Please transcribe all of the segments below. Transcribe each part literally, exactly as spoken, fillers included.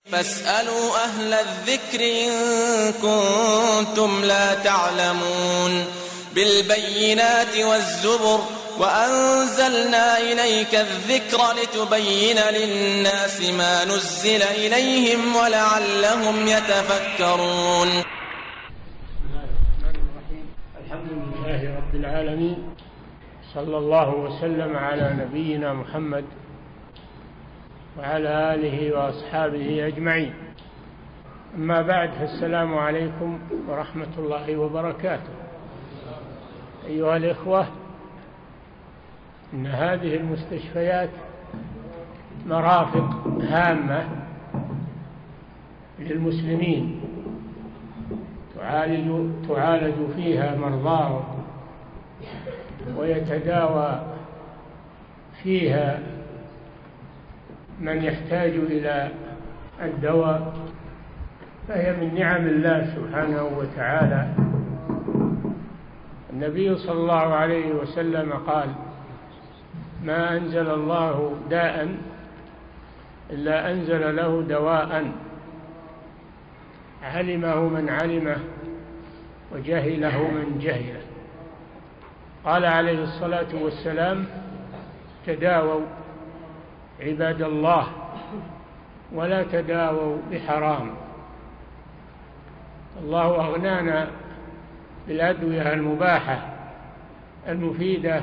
فاسألوا أهل الذكر إن كنتم لا تعلمون بالبينات والزبر وأنزلنا إليك الذكر لتبين للناس ما نزل إليهم ولعلهم يتفكرون. الحمد لله رب العالمين، صلى الله وسلم على نبينا محمد وعلى آله وأصحابه أجمعين. أما بعد، فالسلام عليكم ورحمة الله وبركاته. أيها الإخوة، إن هذه المستشفيات مرافق هامة للمسلمين تعالج, تعالج فيها مرضاهم ويتداوى فيها من يحتاج إلى الدواء، فهي من نعم الله سبحانه وتعالى. النبي صلى الله عليه وسلم قال: ما أنزل الله داء إلا أنزل له دواء علمه من علمه وجهله من جهله. قال عليه الصلاة والسلام: تداووا عباد الله ولا تداووا بحرام. الله أغنانا بالأدوية المباحة المفيدة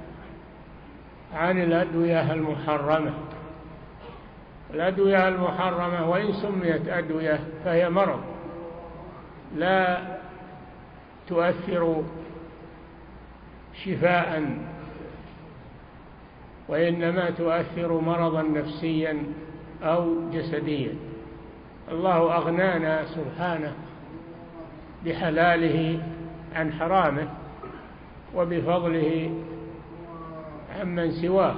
عن الأدوية المحرمة. الأدوية المحرمة وإن سميت أدوية فهي مرض، لا تؤثر شفاء، وإنما تؤثر مرضا نفسيا أو جسديا. الله أغنانا سبحانه بحلاله عن حرامه وبفضله عمن سواه.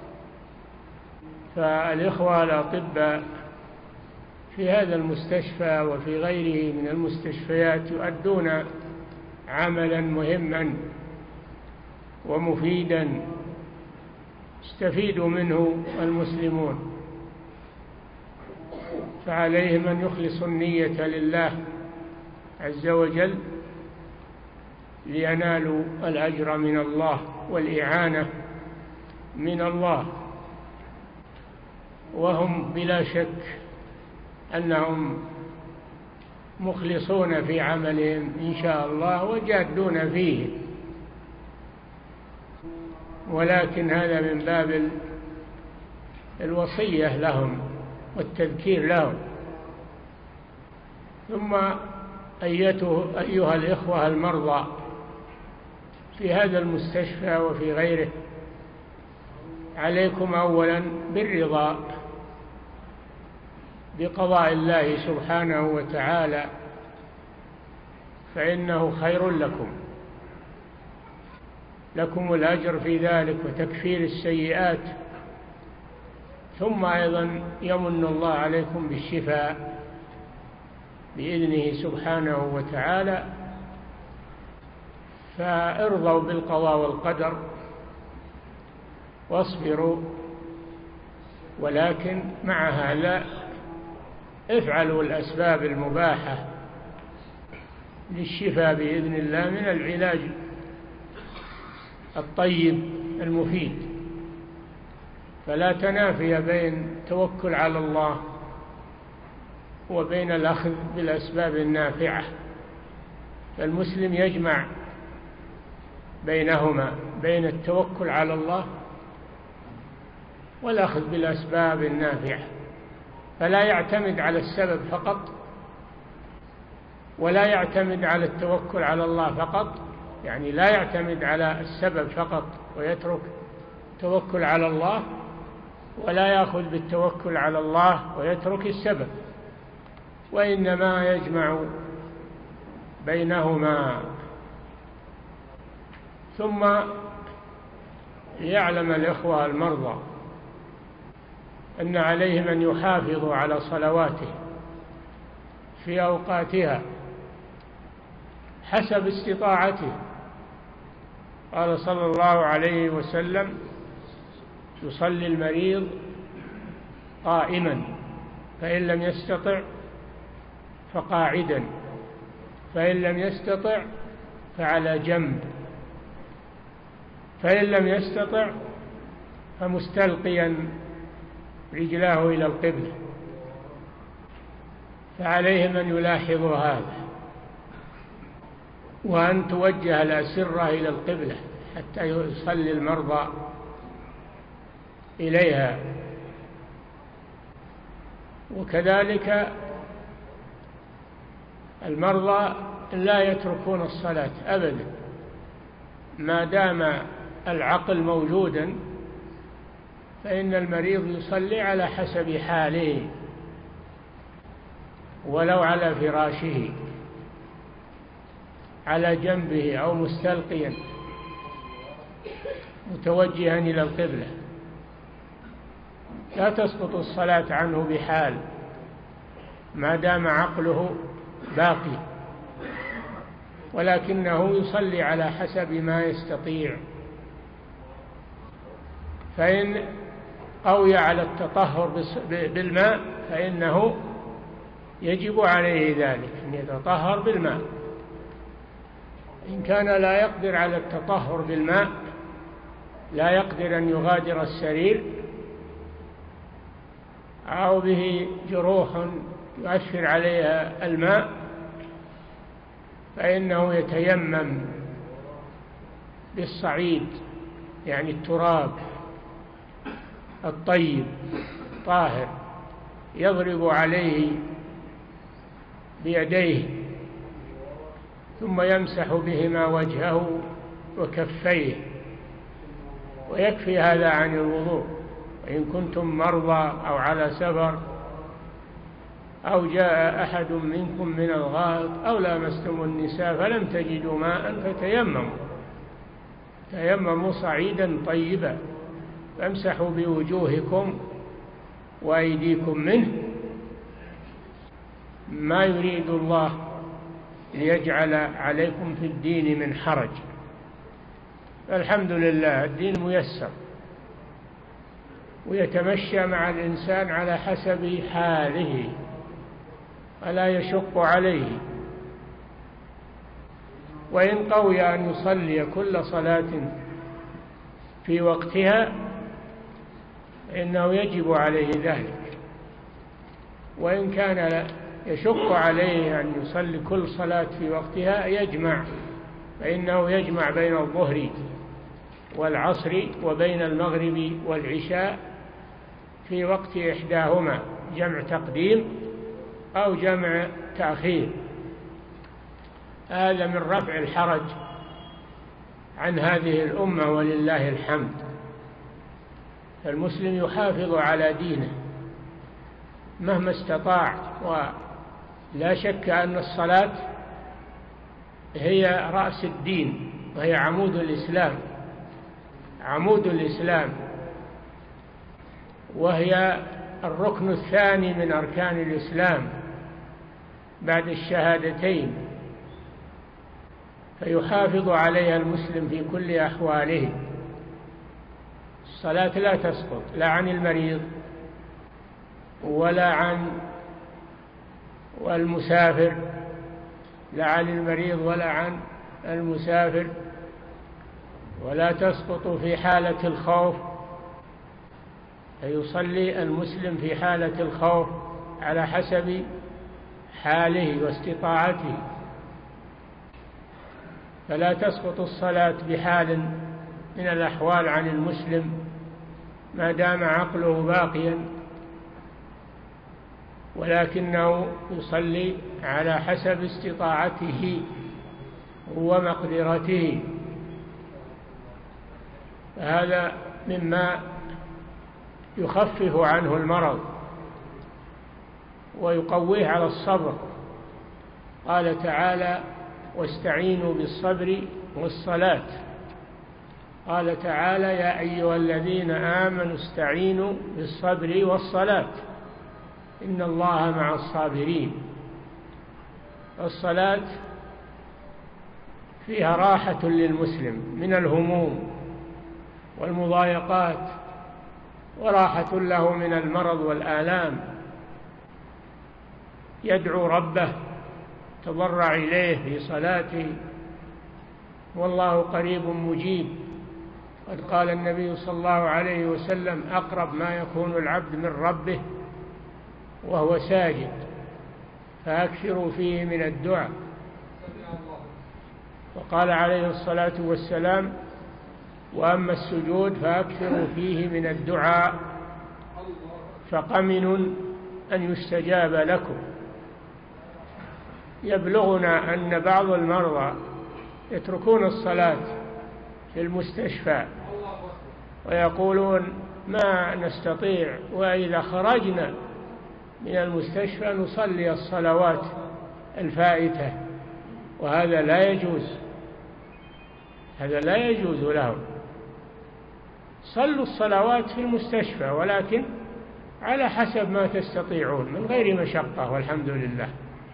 فالإخوة الأطباء في هذا المستشفى وفي غيره من المستشفيات يؤدون عملا مهما ومفيدا يستفيد منه المسلمون، فعليهم أن يخلصوا النية لله عز وجل لينالوا الأجر من الله والإعانة من الله. وهم بلا شك أنهم مخلصون في عملهم إن شاء الله وجادون فيه، ولكن هذا من باب الوصية لهم والتذكير لهم. ثم أيها الإخوة المرضى في هذا المستشفى وفي غيره، عليكم أولا بالرضا بقضاء الله سبحانه وتعالى، فإنه خير لكم، لكم الأجر في ذلك وتكفير السيئات. ثم أيضا يمن الله عليكم بالشفاء بإذنه سبحانه وتعالى. فارضوا بالقضاء والقدر واصبروا، ولكن مع هذا افعلوا الأسباب المباحة للشفاء بإذن الله من العلاج الطيب المفيد. فلا تنافي بين التوكل على الله وبين الأخذ بالأسباب النافعة، فالمسلم يجمع بينهما، بين التوكل على الله والأخذ بالأسباب النافعة، فلا يعتمد على السبب فقط ولا يعتمد على التوكل على الله فقط، يعني لا يعتمد على السبب فقط ويترك التوكل على الله، ولا يأخذ بالتوكل على الله ويترك السبب، وإنما يجمع بينهما. ثم يعلم الإخوة المرضى أن عليهم أن يحافظوا على صلواته في أوقاتها حسب استطاعته. قال صلى الله عليه وسلم: يصلي المريض قائما فإن لم يستطع فقاعدا، فإن لم يستطع فعلى جنب، فإن لم يستطع فمستلقيا رجلاه إلى القبلة. فعليهم أن يلاحظوا هذا، وأن توجه الأسرة إلى القبلة حتى يصلي المرضى إليها. وكذلك المرضى لا يتركون الصلاة أبدا ما دام العقل موجودا، فإن المريض يصلي على حسب حاله ولو على فراشه على جنبه أو مستلقيا متوجها إلى القبلة. لا تسقط الصلاة عنه بحال ما دام عقله باقي، ولكنه يصلي على حسب ما يستطيع. فإن قوي على التطهر بالماء فإنه يجب عليه ذلك، أن يتطهر بالماء. إن كان لا يقدر على التطهر بالماء، لا يقدر أن يغادر السرير، أو به جروح يؤثر عليها الماء، فإنه يتيمم بالصعيد، يعني التراب الطيب طاهر، يضرب عليه بيديه ثم يمسح بهما وجهه وكفيه، ويكفي هذا عن الوضوء. وإن كنتم مرضى أو على سفر أو جاء أحد منكم من الغائط أو لامستم النساء فلم تجدوا ماء فتيمموا تيمموا صعيدا طيبا فامسحوا بوجوهكم وأيديكم منه، ما يريد الله ليجعل عليكم في الدين من حرج. الحمد لله الدين ميسر، ويتمشى مع الإنسان على حسب حاله ولا يشق عليه. وإن قوي أن يصلي كل صلاة في وقتها فإنه يجب عليه ذلك، وإن كان يشق عليه أن يصلي كل صلاة في وقتها يجمع، فإنه يجمع بين الظهر والعصر وبين المغرب والعشاء في وقت إحداهما، جمع تقديم أو جمع تأخير. هذا من رفع الحرج عن هذه الأمة ولله الحمد. فالمسلم يحافظ على دينه مهما استطاع، ولا شك أن الصلاة هي رأس الدين وهي عمود الإسلام عمود الإسلام وهي الركن الثاني من أركان الإسلام بعد الشهادتين، فيحافظ عليها المسلم في كل أحواله. الصلاة لا تسقط لا عن المريض ولا عن والمسافر، لا عن المريض ولا عن المسافر، ولا تسقط في حالة الخوف، فيصلي المسلم في حالة الخوف على حسب حاله واستطاعته. فلا تسقط الصلاة بحال من الأحوال عن المسلم ما دام عقله باقيا، ولكنه يصلي على حسب استطاعته ومقدرته. هذا مما يخفف عنه المرض ويقويه على الصبر. قال تعالى: واستعينوا بالصبر والصلاة. قال تعالى: يا أيها الذين آمنوا استعينوا بالصبر والصلاة إن الله مع الصابرين. الصلاة فيها راحة للمسلم من الهموم والمضايقات، وراحة له من المرض والآلام، يدعو ربه تضرع إليه في صلاته، والله قريب مجيب. قد قال النبي صلى الله عليه وسلم: أقرب ما يكون العبد من ربه وهو ساجد، فأكثروا فيه من الدعاء. وقال عليه الصلاة والسلام: وأما السجود فأكثروا فيه من الدعاء فقمن أن يستجاب لكم. يبلغنا أن بعض المرضى يتركون الصلاة في المستشفى ويقولون ما نستطيع، وإذا خرجنا من المستشفى نصلي الصلوات الفائتة، وهذا لا يجوز، هذا لا يجوز لهم. صلوا الصلوات في المستشفى، ولكن على حسب ما تستطيعون من غير مشقة، والحمد لله.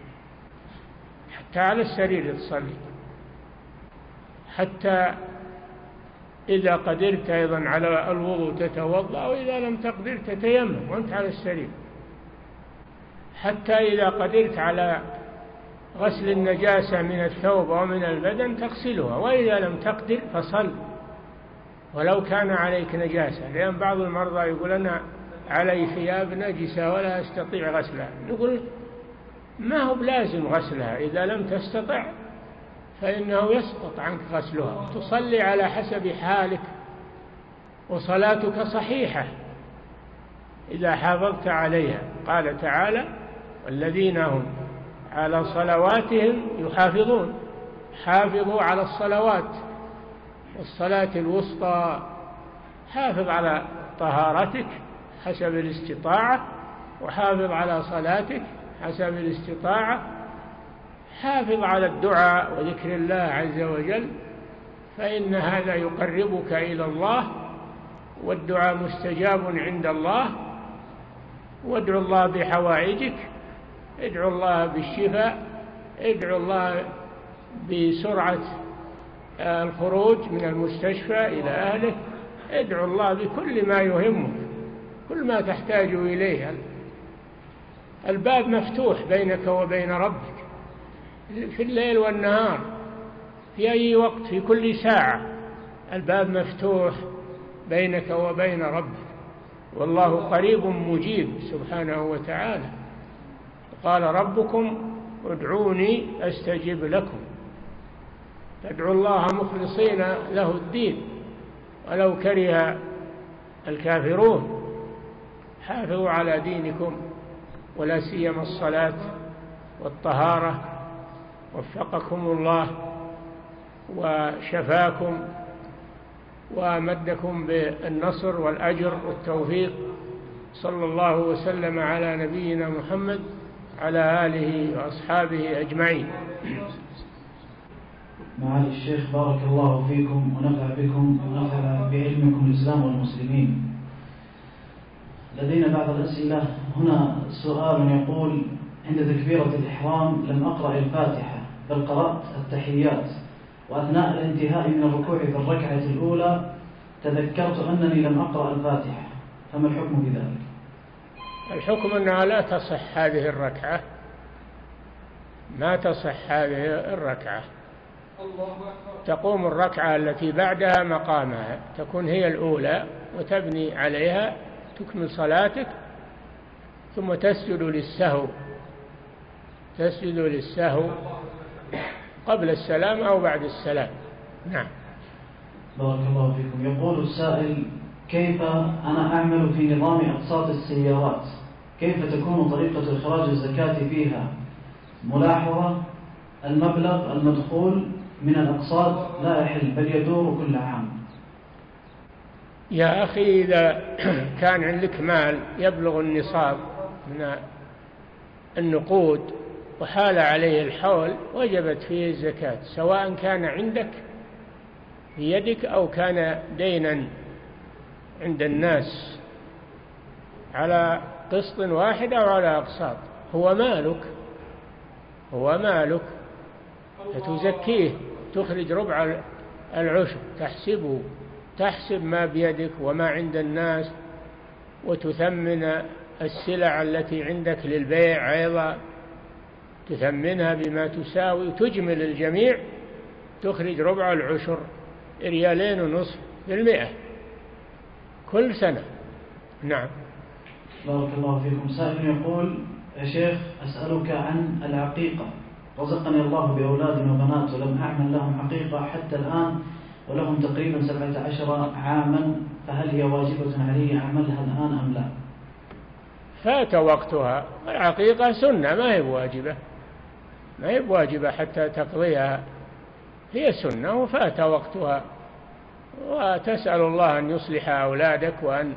حتى على السرير تصلي، حتى إذا قدرت أيضا على الوضوء تتوضأ، وإذا لم تقدر تتيمم وأنت على السرير. حتى إذا قدرت على غسل النجاسة من الثوب ومن البدن تغسلها، وإذا لم تقدر فصل ولو كان عليك نجاسة. لأن بعض المرضى يقول: أنا علي ثياب نجسة ولا أستطيع غسلها. نقول: ما هو بلازم غسلها، إذا لم تستطع فإنه يسقط عنك غسلها، تصلي على حسب حالك، وصلاتك صحيحة إذا حافظت عليها. قال تعالى: والذين هم على صلواتهم يحافظون. حافظوا على الصلوات والصلاة الوسطى. حافظ على طهارتك حسب الاستطاعة، وحافظ على صلاتك حسب الاستطاعة. حافظ على الدعاء وذكر الله عز وجل، فإن هذا يقربك إلى الله، والدعاء مستجاب عند الله. وادعوا الله بحوائجك، ادعوا الله بالشفاء، ادعوا الله بسرعة الخروج من المستشفى إلى أهله، ادعوا الله بكل ما يهمك، كل ما تحتاج إليه. الباب مفتوح بينك وبين ربك في الليل والنهار، في أي وقت، في كل ساعة، الباب مفتوح بينك وبين ربك، والله قريب مجيب سبحانه وتعالى. قال: ربكم ادعوني أستجب لكم. تدعوا الله مخلصين له الدين ولو كره الكافرون. حافظوا على دينكم، ولا سيما الصلاة والطهارة. وفقكم الله وشفاكم وأمدكم بالنصر والأجر والتوفيق. صلى الله وسلم على نبينا محمد على آله وأصحابه أجمعين. معالي الشيخ، بارك الله فيكم ونفع بكم ونفع بعلمكم الإسلام والمسلمين. لدينا بعض الأسئلة. هنا سؤال يقول: عند تكبيرة الإحرام لم أقرأ الفاتحة، بل قرأت التحيات، وأثناء الانتهاء من الركوع في الركعة الأولى تذكرت أنني لم أقرأ الفاتحة، فما الحكم بذلك؟ الحكم أنها لا تصح هذه الركعة، ما تصح هذه الركعة. تقوم الركعة التي بعدها مقامها، تكون هي الأولى وتبني عليها، تكمل صلاتك، ثم تسجد للسهو، تسجد للسهو قبل السلام أو بعد السلام. نعم. بارك الله فيكم. يقول السائل: كيف أنا أعمل في نظام أقساط السيارات؟ كيف تكون طريقة إخراج الزكاة فيها؟ ملاحظة: المبلغ المدخول من الأقساط لا يحل، بل يدور كل عام. يا أخي، إذا كان عندك مال يبلغ النصاب من النقود وحال عليه الحول وجبت فيه الزكاة، سواء كان عندك في يدك أو كان دينا عند الناس على قسط واحد أو على أقساط. هو مالك، هو مالك، فتزكيه، تخرج ربع العشر، تحسبه، تحسب ما بيدك وما عند الناس، وتثمن السلع التي عندك للبيع أيضا، تثمنها بما تساوي وتجمل الجميع، تخرج ربع العشر، ريالين ونصف بالمئة كل سنة. نعم. بارك الله فيكم. سائل يقول: يا شيخ أسألك عن العقيقة، رزقني الله بأولاد وبنات ولم أعمل لهم عقيقة حتى الآن ولهم تقريبا سبعة عشر عاما، فهل هي واجبة علي أعملها الآن أم لا؟ فات وقتها. العقيقة سنة ما هي واجبة، ما هي واجبة حتى تقضيها، هي سنة وفات وقتها. وتسأل الله أن يصلح أولادك وأن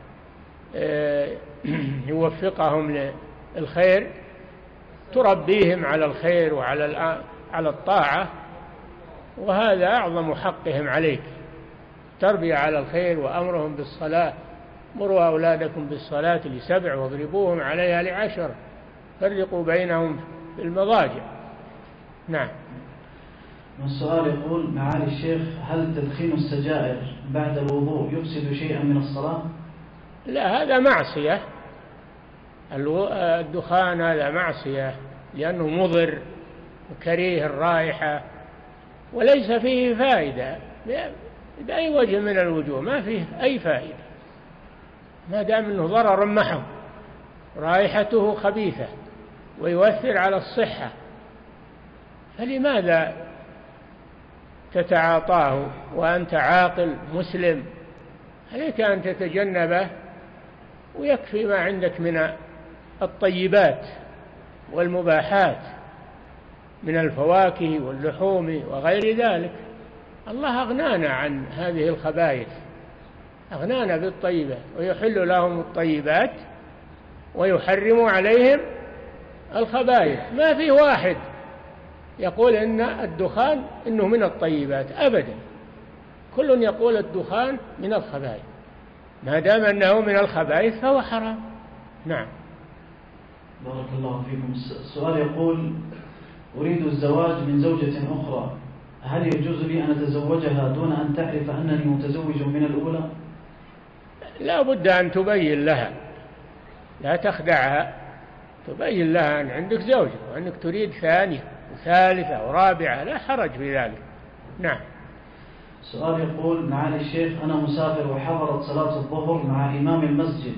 يوفقهم للخير، تربيهم على الخير وعلى على الطاعة، وهذا أعظم حقهم عليك، تربية على الخير وأمرهم بالصلاة. مروا أولادكم بالصلاة لسبع واضربوهم عليها لعشر، فرقوا بينهم في المضاجع. نعم. والسؤال يقول: معالي الشيخ، هل تدخين السجائر بعد الوضوء يفسد شيئا من الصلاة؟ لا، هذا معصية. الدخان هذا معصية لأنه مضر وكريه الرائحة وليس فيه فائدة بأي وجه من الوجوه، ما فيه أي فائدة ما دام أنه ضرر محض، رائحته خبيثة ويؤثر على الصحة، فلماذا تتعاطاه وأنت عاقل مسلم؟ عليك أن تتجنبه، ويكفي ما عندك من الطيبات والمباحات من الفواكه واللحوم وغير ذلك. الله أغنانا عن هذه الخبائث، أغنانا بالطيبات، ويحل لهم الطيبات ويحرم عليهم الخبائث. ما في واحد يقول إن الدخان إنه من الطيبات أبدا، كل يقول الدخان من الخبائث، ما دام أنه من الخبائث فهو حرام. نعم. بارك الله فيكم. السؤال يقول: أريد الزواج من زوجة أخرى، هل يجوز لي أن أتزوجها دون أن تعرف أنني متزوج من الأولى؟ لا بد أن تبين لها، لا تخدعها، تبين لها أن عندك زوجة وأنك تريد ثانية وثالثة ورابعة، لا حرج في ذلك. نعم. سؤال يقول: معالي الشيخ، أنا مسافر وحضرت صلاة الظهر مع إمام المسجد،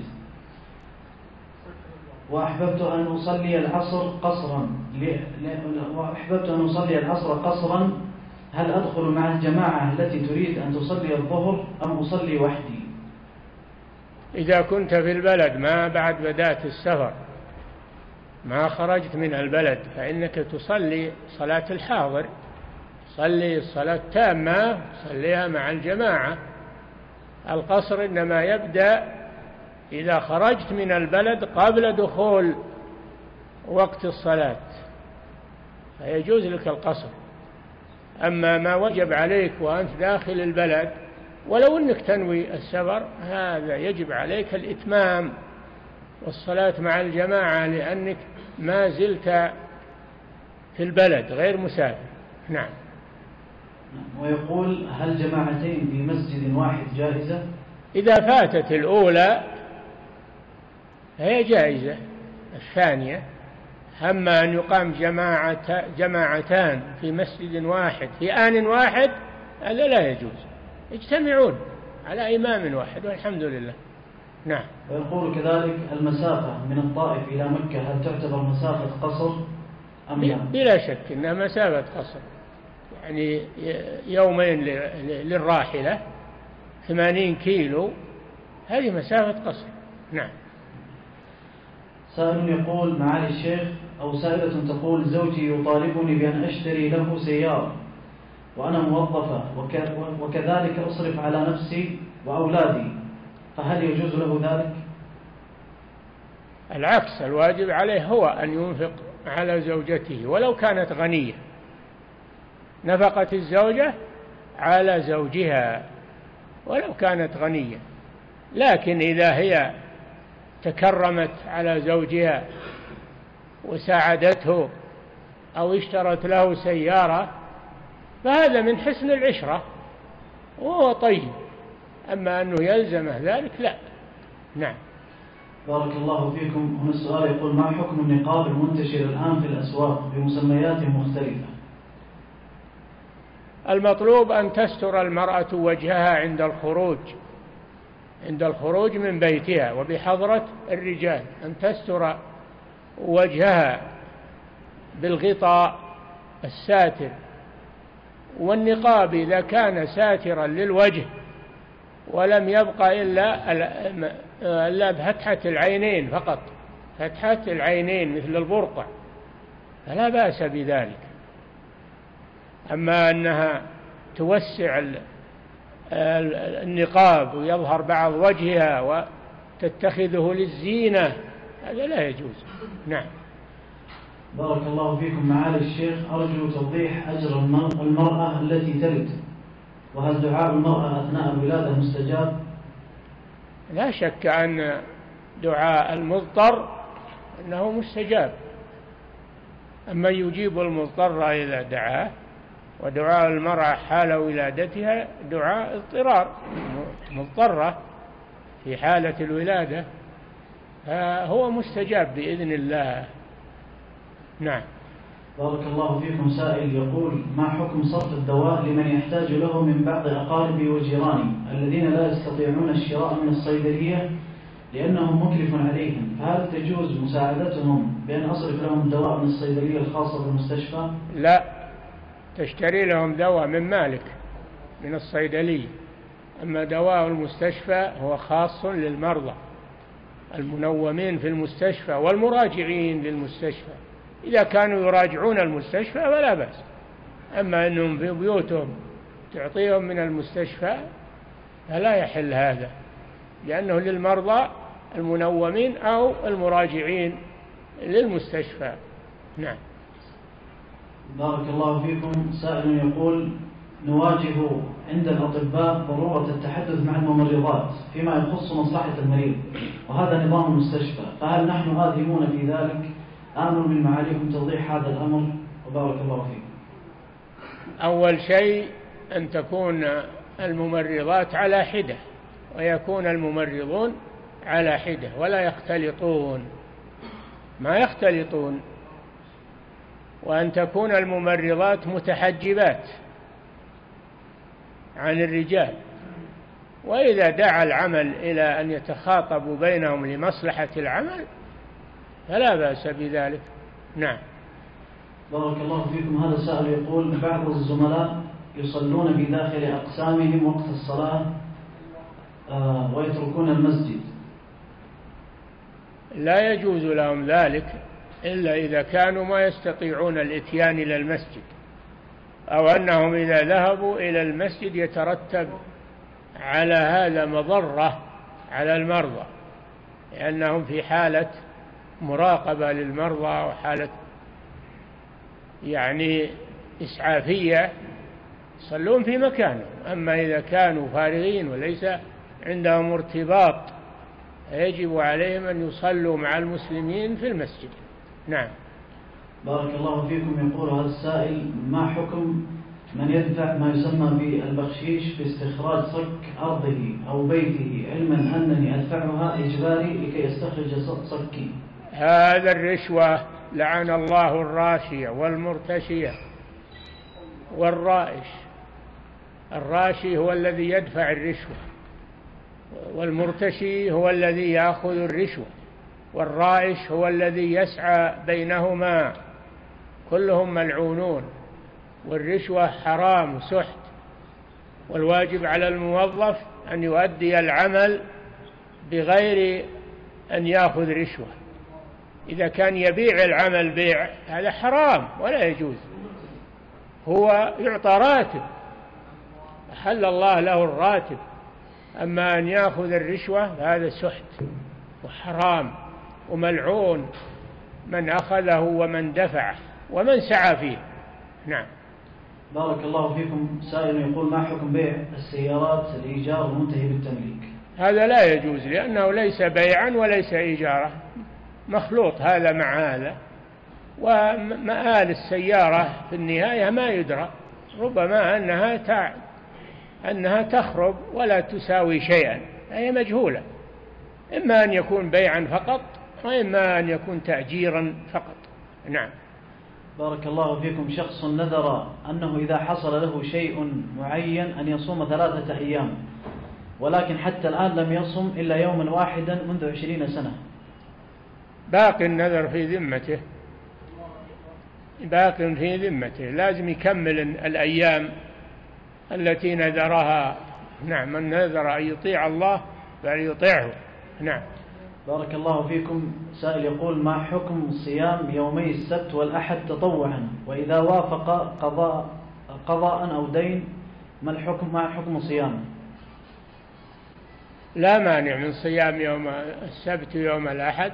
وأحببت أن أصلي العصر قصرا وأحببت أن أصلي العصر قصرا هل أدخل مع الجماعة التي تريد أن تصلي الظهر أم أصلي وحدي؟ إذا كنت في البلد ما بعد بدأت السفر، ما خرجت من البلد، فإنك تصلي صلاة الحاضر، صلي الصلاة تامة، صليها مع الجماعة. القصر إنما يبدأ إذا خرجت من البلد قبل دخول وقت الصلاة، فيجوز لك القصر. أما ما وجب عليك وأنت داخل البلد ولو أنك تنوي السفر، هذا يجب عليك الإتمام والصلاة مع الجماعة، لأنك ما زلت في البلد غير مسافر. نعم. ويقول: هل جماعتين في مسجد واحد جائزة؟ إذا فاتت الأولى فهي جائزة، الثانية. أما أن يقام جماعة جماعتان في مسجد واحد في آن واحد هذا لا يجوز، يجتمعون على إمام واحد والحمد لله. نعم. ويقول كذلك: المسافة من الطائف إلى مكة هل تعتبر مسافة قصر أم لا؟ بلا شك إنها مسافة قصر، يعني يومين للراحلة ثمانين كيلو، هذه مسافة قصر. نعم. سائل يقول: معالي الشيخ، أو سائلة تقول: زوجي يطالبني بأن أشتري له سيارة وأنا موظفة وكذلك أصرف على نفسي وأولادي، فهل يجوز له ذلك؟ العكس، الواجب عليه هو أن ينفق على زوجته ولو كانت غنية، نفقة الزوجة على زوجها ولو كانت غنية. لكن إذا هي تكرمت على زوجها وساعدته أو اشترت له سيارة فهذا من حسن العشرة وهو طيب، أما أنه يلزمه ذلك لا. نعم. بارك الله فيكم. هنا السؤال يقول: ما حكم النقاب المنتشر الآن في الأسواق بمسميات مختلفة؟ المطلوب أن تستر المرأة وجهها عند الخروج عند الخروج من بيتها وبحضرة الرجال، أن تستر وجهها بالغطاء الساتر. والنقاب إذا كان ساترا للوجه ولم يبقى إلا إلا بفتحة العينين فقط، فتحة العينين مثل البرقع، فلا بأس بذلك. أما أنها توسع النقاب ويظهر بعض وجهها وتتخذه للزينة، هذا لا يجوز. نعم. بارك الله فيكم. معالي الشيخ، أرجو توضيح أجر المرأة التي تلد، وهل دعاء المرأة أثناء الولادة مستجاب؟ لا شك أن دعاء المضطر أنه مستجاب، أما يجيب المضطر إذا دعاه. ودعاء المرأة حال ولادتها دعاء اضطرار، مضطرة في حالة الولادة، فهو مستجاب بإذن الله. نعم. بارك الله فيكم. سائل يقول: ما حكم صرف الدواء لمن يحتاج له من بعض أقاربي وجيراني الذين لا يستطيعون الشراء من الصيدلية لأنهم مكلف عليهم، فهل تجوز مساعدتهم بأن أصرف لهم دواء من الصيدلية الخاصة بالمستشفى؟ لا، تشتري لهم دواء من مالك من الصيدلية، أما دواء المستشفى هو خاص للمرضى المنومين في المستشفى والمراجعين للمستشفى. إذا كانوا يراجعون المستشفى فلا بأس، أما أنهم في بيوتهم تعطيهم من المستشفى فلا يحل هذا، لأنه للمرضى المنومين أو المراجعين للمستشفى. نعم. بارك الله فيكم. سائل يقول: نواجه عند الأطباء ضرورة التحدث مع الممرضات فيما يخص مصلحة المريض، وهذا نظام المستشفى، فهل نحن آثمون في ذلك؟ آمل من معاليكم توضيح هذا الأمر، وبارك الله فيكم. أول شيء أن تكون الممرضات على حدة، ويكون الممرضون على حدة ولا يختلطون، ما يختلطون، وأن تكون الممرضات متحجبات عن الرجال. وإذا دعا العمل إلى أن يتخاطبوا بينهم لمصلحة العمل فلا بأس بذلك. نعم. بارك الله فيكم. هذا السائل يقول: بعض الزملاء يصلون بداخل أقسامهم وقت الصلاة آه ويتركون المسجد. لا يجوز لهم ذلك إلا إذا كانوا ما يستطيعون الإتيان إلى المسجد، أو أنهم إذا ذهبوا إلى المسجد يترتب على هذا مضرة على المرضى، لأنهم في حالة مراقبة للمرضى وحالة يعني إسعافية، يصلون في مكانهم. أما إذا كانوا فارغين وليس عندهم ارتباط يجب عليهم أن يصلوا مع المسلمين في المسجد. نعم. بارك الله فيكم. يقول هذا السائل: ما حكم من يدفع ما يسمى بالبخشيش باستخراج صك أرضه أو بيته علما أنني أدفعها إجباري لكي يستخرج صكي؟ هذا الرشوة، لعن الله الراشية والمرتشية والرائش. الراشي هو الذي يدفع الرشوة، والمرتشي هو الذي يأخذ الرشوة، والرائش هو الذي يسعى بينهما، كلهم ملعونون. والرشوة حرام سحت، والواجب على الموظف أن يؤدي العمل بغير أن يأخذ رشوة. إذا كان يبيع العمل بيع هذا حرام ولا يجوز، هو يعطى راتب، أحل الله له الراتب. أما أن يأخذ الرشوة هذا سحت وحرام وملعون من أخذه ومن دفعه ومن سعى فيه. نعم. بارك الله فيكم. سائل يقول: ما حكم بيع السيارات الإيجار المنتهي بالتمليك؟ هذا لا يجوز، لأنه ليس بيعا وليس إيجارا، مخلوط هذا مع هذا، ومآل السيارة في النهاية ما يدرى، ربما أنها تع... أنها تخرب ولا تساوي شيئا، هي مجهولة، إما أن يكون بيعا فقط وإما أن يكون تأجيرا فقط. نعم. بارك الله فيكم. شخص نذر أنه إذا حصل له شيء معين أن يصوم ثلاثة أيام، ولكن حتى الآن لم يصم إلا يوما واحدا منذ عشرين سنة. باقي النذر في ذمته، باقي في ذمته، لازم يكمل الأيام التي نذرها. نعم. من نذر أن يطيع الله فليطيعه. نعم. بارك الله فيكم. سائل يقول: ما حكم صيام يومي السبت والأحد تطوعا، وإذا وافق قضاء قضاء أو دين ما الحكم ما حكم صيامه؟ لا مانع من صيام يوم السبت ويوم الأحد،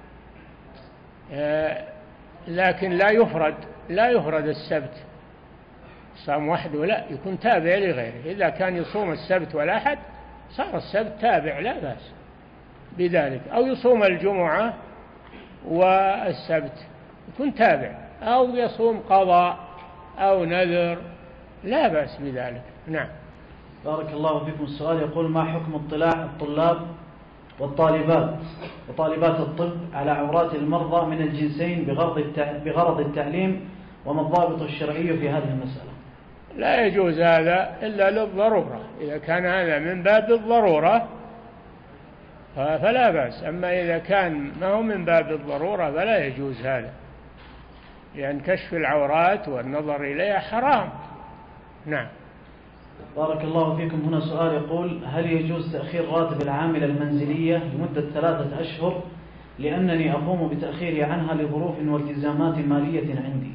لكن لا يفرد لا يفرد السبت صام وحده، لا، يكون تابع لغيره. إذا كان يصوم السبت والأحد صار السبت تابع، لا بأس بذلك، أو يصوم الجمعة والسبت يكون تابع، أو يصوم قضاء أو نذر، لا بأس بذلك. نعم. بارك الله فيكم. السؤال يقول: ما حكم اطلاع الطلاب والطالبات وطالبات الطب على عورات المرضى من الجنسين بغرض التعليم، وما الضابط الشرعي في هذه المسألة؟ لا يجوز هذا إلا للضرورة. إذا كان هذا من باب الضرورة فلا بأس، أما إذا كان ما هو من باب الضرورة فلا يجوز هذا، لأن كشف العورات والنظر إليها حرام. نعم. بارك الله فيكم. هنا سؤال يقول: هل يجوز تأخير راتب العاملة المنزلية لمدة ثلاثة أشهر لأنني أقوم بتأخيري عنها لظروف والتزامات مالية عندي؟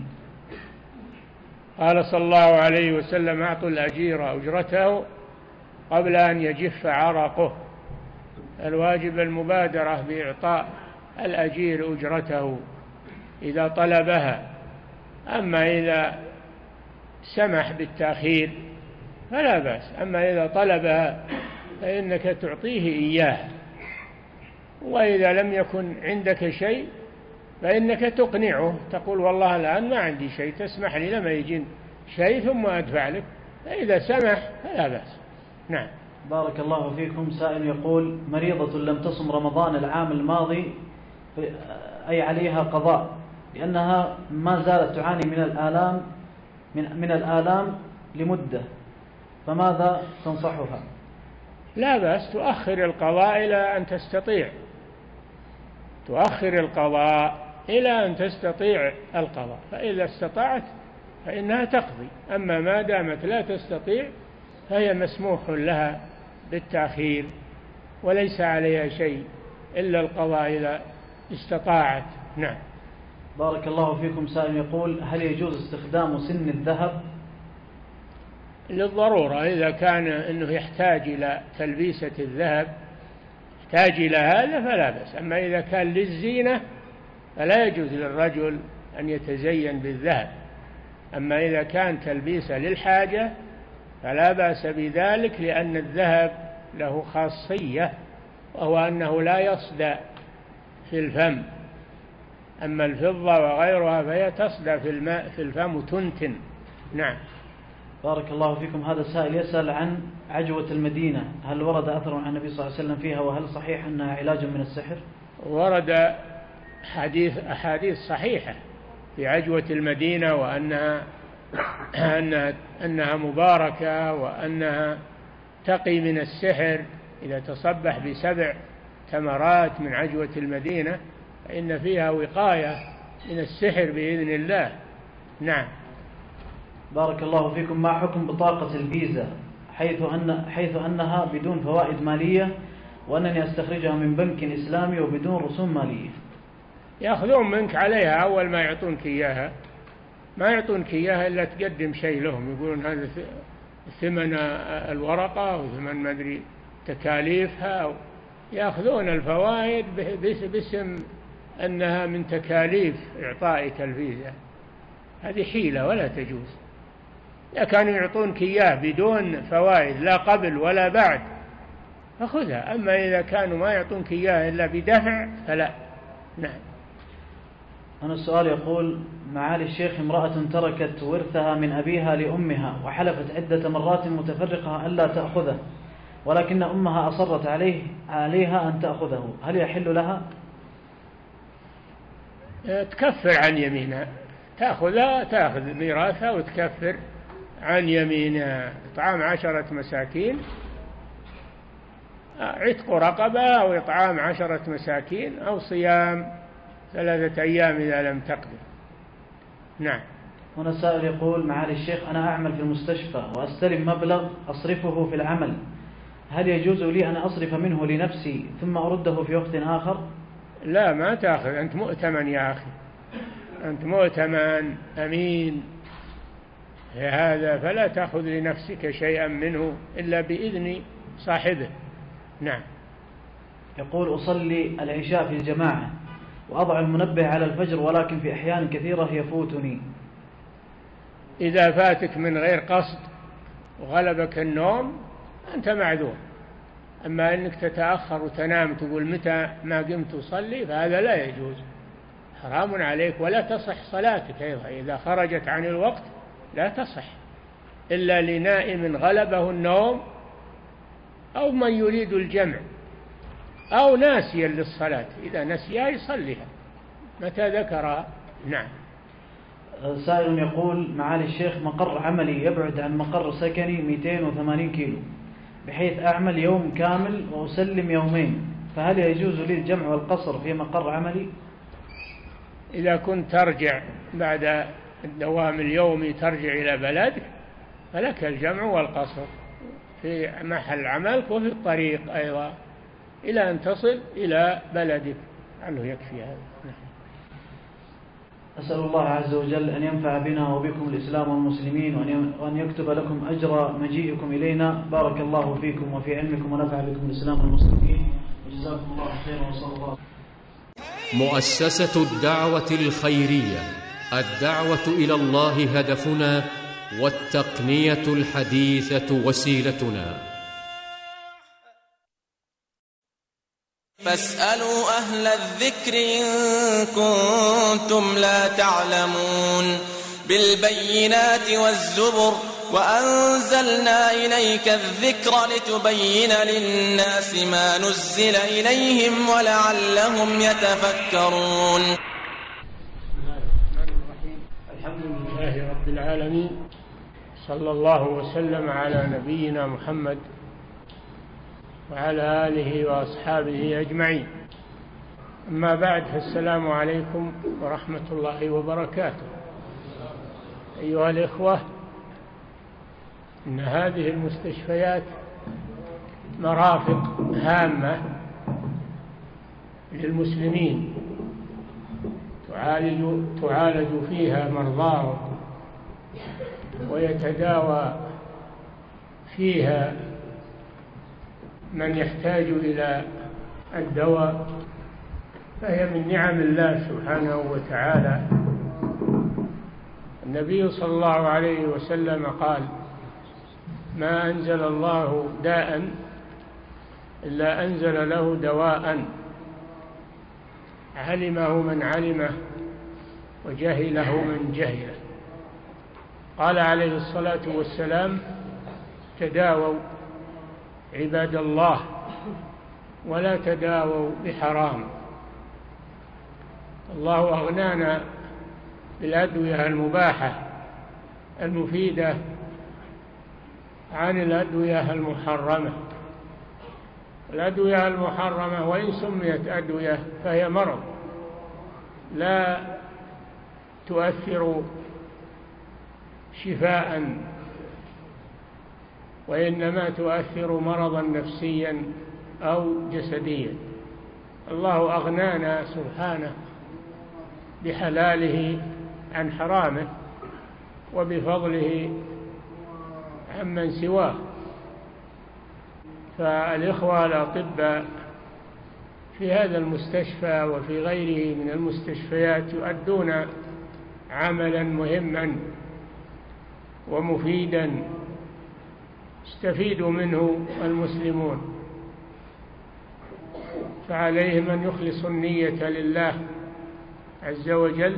قال صلى الله عليه وسلم: أعطوا الأجير أجرته قبل أن يجف عرقه. الواجب المبادرة بإعطاء الأجير أجرته إذا طلبها، أما إذا سمح بالتأخير فلا بأس، أما إذا طلبها فإنك تعطيه إياه، وإذا لم يكن عندك شيء فإنك تقنعه، تقول: والله الآن ما عندي شيء، تسمح لي لما يجين شيء ثم أدفع لك، فإذا سمح فلا بأس. نعم. بارك الله فيكم. سائل يقول: مريضة لم تصم رمضان العام الماضي، أي عليها قضاء، لأنها ما زالت تعاني من الآلام من, من الآلام لمدة، فماذا تنصحها؟ لا بأس، تؤخر القضاء إلى أن تستطيع تؤخر القضاء إلى أن تستطيع القضاء، فإذا استطاعت فإنها تقضي، أما ما دامت لا تستطيع فهي مسموح لها بالتأخير، وليس عليها شيء إلا القضاء إذا استطاعت. نعم. بارك الله فيكم. سائل يقول: هل يجوز استخدام سن الذهب؟ للضرورة، إذا كان أنه يحتاج إلى تلبيسة الذهب، يحتاج إلى هذا فلا بأس، أما إذا كان للزينة فلا يجوز للرجل أن يتزين بالذهب، أما إذا كان تلبيسة للحاجة فلا بأس بذلك، لأن الذهب له خاصية، وهو أنه لا يصدى في الفم، أما الفضة وغيرها فهي تصدى في الماء في الفم وتنتن. نعم. بارك الله فيكم. هذا السائل يسأل عن عجوة المدينة، هل ورد أثر عن النبي صلى الله عليه وسلم فيها، وهل صحيح أنها علاج من السحر؟ ورد حديث أحاديث صحيحة في عجوة المدينة، وأنها أنها, أنها مباركة، وأنها تقي من السحر. إذا تصبح بسبع تمرات من عجوة المدينة فإن فيها وقاية من السحر بإذن الله. نعم. بارك الله فيكم. ما حكم بطاقة الفيزا حيث أن حيث أنها بدون فوائد مالية، وأنني أستخرجها من بنك إسلامي وبدون رسوم مالية؟ يأخذون منك عليها، أول ما يعطونك إياها ما يعطونك إياها إلا تقدم شيء لهم، يقولون هذا ثمن الورقة وثمن ما أدري تكاليفها، يأخذون الفوائد باسم أنها من تكاليف إعطائك الفيزا. هذه حيلة ولا تجوز. إذا كانوا يعطونك إياه بدون فوائد لا قبل ولا بعد فخذها، أما إذا كانوا ما يعطونك إياه إلا بدفع فلا. نعم. أنا السؤال يقول: معالي الشيخ، امرأة تركت ورثها من أبيها لأمها وحلفت عدة مرات متفرقة ألا تأخذه، ولكن أمها أصرت عليه عليها أن تأخذه، هل يحل لها؟ تكفر عن يمينها، تأخذها تأخذ ميراثها وتكفر عن يمينها. إطعام عشرة مساكين، عتق رقبة أو إطعام عشرة مساكين أو صيام ثلاثة أيام إذا لم تقدر. نعم. هنا السائل يقول: معالي الشيخ، أنا أعمل في المستشفى وأستلم مبلغ أصرفه في العمل، هل يجوز لي أن أصرف منه لنفسي ثم أرده في وقت آخر؟ لا، ما تأخذ، أنت مؤتمن يا أخي، أنت مؤتمن أمين هذا، فلا تأخذ لنفسك شيئا منه إلا بإذن صاحبه. نعم. يقول: أصلي العشاء في الجماعة وأضع المنبه على الفجر، ولكن في أحيان كثيرة يفوتني. إذا فاتك من غير قصد وغلبك النوم أنت معذور، أما أنك تتأخر وتنام تقول متى ما قمت أصلي فهذا لا يجوز، حرام عليك، ولا تصح صلاتك أيضا إذا خرجت عن الوقت، لا تصح إلا لنائم غلبه النوم أو من يريد الجمع أو ناسيا للصلاة، إذا نسيها يصليها متى ذكرها. نعم. سائل يقول: معالي الشيخ، مقر عملي يبعد عن مقر سكني مئتين وثمانين كيلو، بحيث أعمل يوم كامل وأسلم يومين، فهل يجوز لي الجمع والقصر في مقر عملي؟ إذا كنت ترجع بعد الدوام اليومي ترجع إلى بلدك فلك الجمع والقصر في محل عملك وفي الطريق أيضا إلى أن تصل إلى بلدك، عنه يكفي هذا. أسأل الله عز وجل أن ينفع بنا وبكم الإسلام والمسلمين، وأن يكتب لكم أجر مجيئكم إلينا. بارك الله فيكم وفي علمكم ونفع بكم الإسلام والمسلمين، وجزاكم الله خيرا وصلى الله. مؤسسة الدعوة الخيرية، الدعوة إلى الله هدفنا، والتقنية الحديثة وسيلتنا. فاسألوا أهل الذكر إن كنتم لا تعلمون. بالبينات والزبر وأنزلنا إليك الذكر لتبين للناس ما نزل إليهم ولعلهم يتفكرون. الحمد لله رب العالمين، صلى الله وسلم على نبينا محمد وعلى آله وأصحابه أجمعين. أما بعد، فالسلام عليكم ورحمة الله وبركاته. أيها الإخوة، إن هذه المستشفيات مرافق هامة للمسلمين تعالج, تعالج فيها مرضاهم ويتداوى فيها من يحتاج إلى الدواء، فهي من نعم الله سبحانه وتعالى. النبي صلى الله عليه وسلم قال: ما أنزل الله داء إلا أنزل له دواء علمه من علمه وجهله من جهله. قال عليه الصلاة والسلام: تداووا عباد الله ولا تداووا بحرام. الله أغنانا بالأدوية المباحة المفيدة عن الأدوية المحرمة. الأدوية المحرمة وإن سميت أدوية فهي مرض، لا تؤثر شفاء، وإنما تؤثر مرضا نفسيا أو جسديا. الله أغنانا سبحانه بحلاله عن حرامه وبفضله عمن سواه. فالإخوة الأطباء في هذا المستشفى وفي غيره من المستشفيات يؤدون عملا مهما ومفيدا يستفيد منه المسلمون، فعليهم أن يخلصوا النية لله عز وجل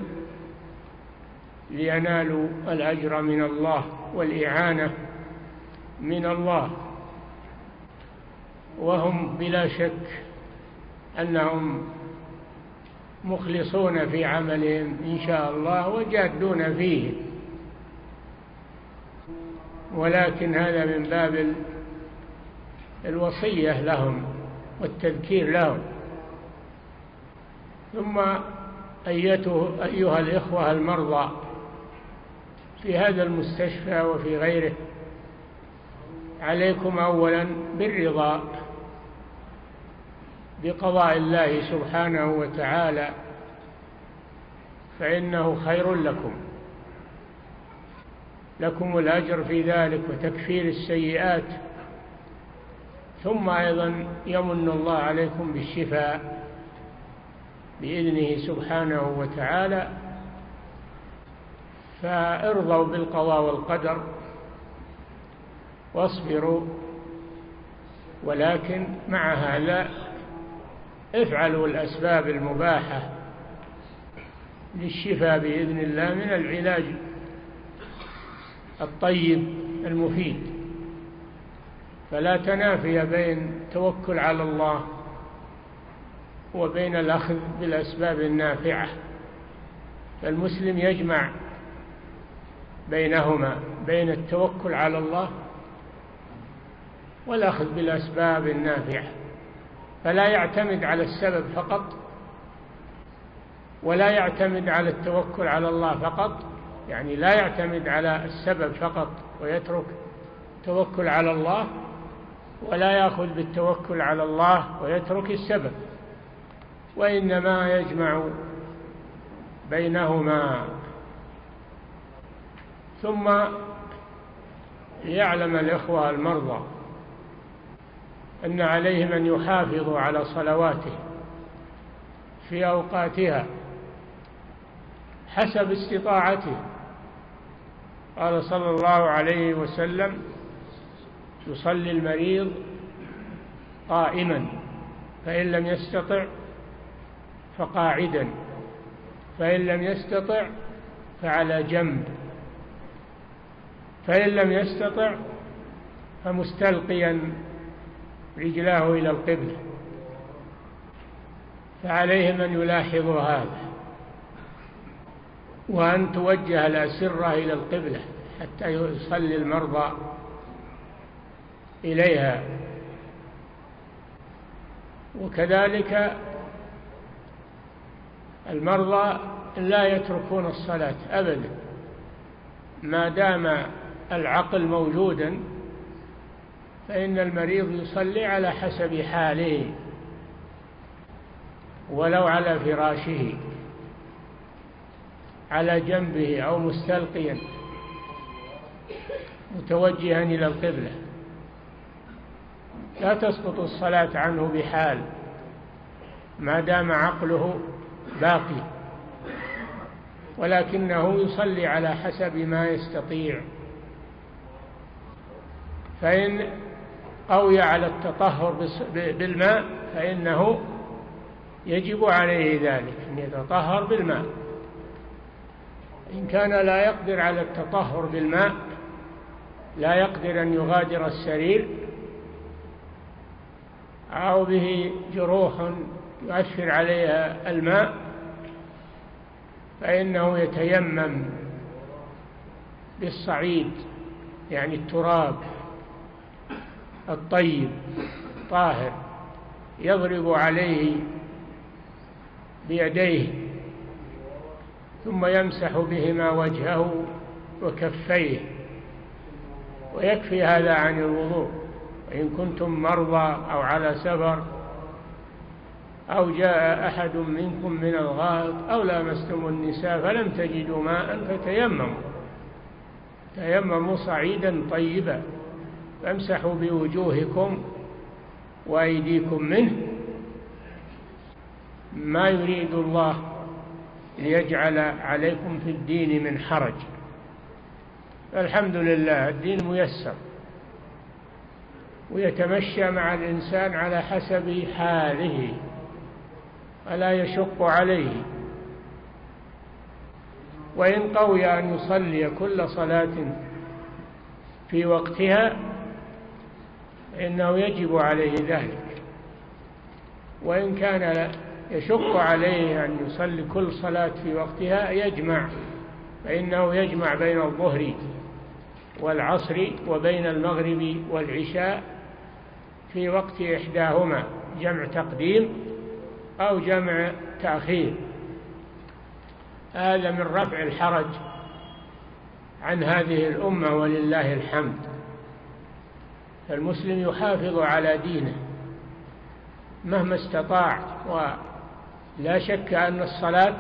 لينالوا الأجر من الله والإعانة من الله. وهم بلا شك أنهم مخلصون في عملهم إن شاء الله وجادون فيه، ولكن هذا من باب الوصية لهم والتذكير لهم. ثم أيها الإخوة المرضى في هذا المستشفى وفي غيره، عليكم أولا بالرضا بقضاء الله سبحانه وتعالى، فإنه خير لكم، لكم الأجر في ذلك وتكفير السيئات. ثم أيضا يمن الله عليكم بالشفاء بإذنه سبحانه وتعالى، فارضوا بالقضاء والقدر واصبروا، ولكن مع هذا افعلوا الأسباب المباحة للشفاء بإذن الله من العلاج الطيب المفيد. فلا تنافي بين التوكل على الله وبين الأخذ بالأسباب النافعة، فالمسلم يجمع بينهما، بين التوكل على الله والأخذ بالأسباب النافعة، فلا يعتمد على السبب فقط، ولا يعتمد على التوكل على الله فقط، يعني لا يعتمد على السبب فقط ويترك التوكل على الله، ولا يأخذ بالتوكل على الله ويترك السبب، وإنما يجمع بينهما. ثم يعلم الإخوة المرضى أن عليهم أن يحافظوا على صلواته في أوقاتها حسب استطاعته. قال صلى الله عليه وسلم: يصلي المريض قائما، فإن لم يستطع فقاعدا، فإن لم يستطع فعلى جنب، فإن لم يستطع فمستلقيا رجلاه إلى القبلة. فعليهم أن يلاحظوا هذا، وأن توجه الأسرة إلى القبلة حتى يصلي المرضى إليها. وكذلك المرضى لا يتركون الصلاة أبدا ما دام العقل موجودا، فإن المريض يصلي على حسب حاله ولو على فراشه، على جنبه أو مستلقيا متوجها إلى القبلة، لا تسقط الصلاة عنه بحال ما دام عقله باقي، ولكنه يصلي على حسب ما يستطيع. فإن قوي على التطهر بالماء فإنه يجب عليه ذلك، أن يتطهر بالماء. إن كان لا يقدر على التطهر بالماء، لا يقدر أن يغادر السرير، أو به جروح يؤثر عليها الماء، فإنه يتيمم بالصعيد، يعني التراب الطيب طاهر، يضرب عليه بيديه ثم يمسح بهما وجهه وكفيه، ويكفي هذا عن الوضوء. وإن كنتم مرضى أو على سفر أو جاء أحد منكم من الغائط أو لامستم النساء فلم تجدوا ماء فتيمموا تيمموا صعيدا طيبا فامسحوا بوجوهكم وأيديكم منه، ما يريد الله ليجعل عليكم في الدين من حرج. الحمد لله الدين ميسر، ويتمشى مع الإنسان على حسب حاله ولا يشق عليه. وإن قوي أن يصلي كل صلاة في وقتها إنه يجب عليه ذلك، وإن كان يشق عليه أن يصلي كل صلاة في وقتها يجمع، فإنه يجمع بين الظهر والعصر وبين المغرب والعشاء في وقت إحداهما، جمع تقديم أو جمع تأخير. هذا من رفع الحرج عن هذه الأمة ولله الحمد. فالمسلم يحافظ على دينه مهما استطاع، ولا شك أن الصلاة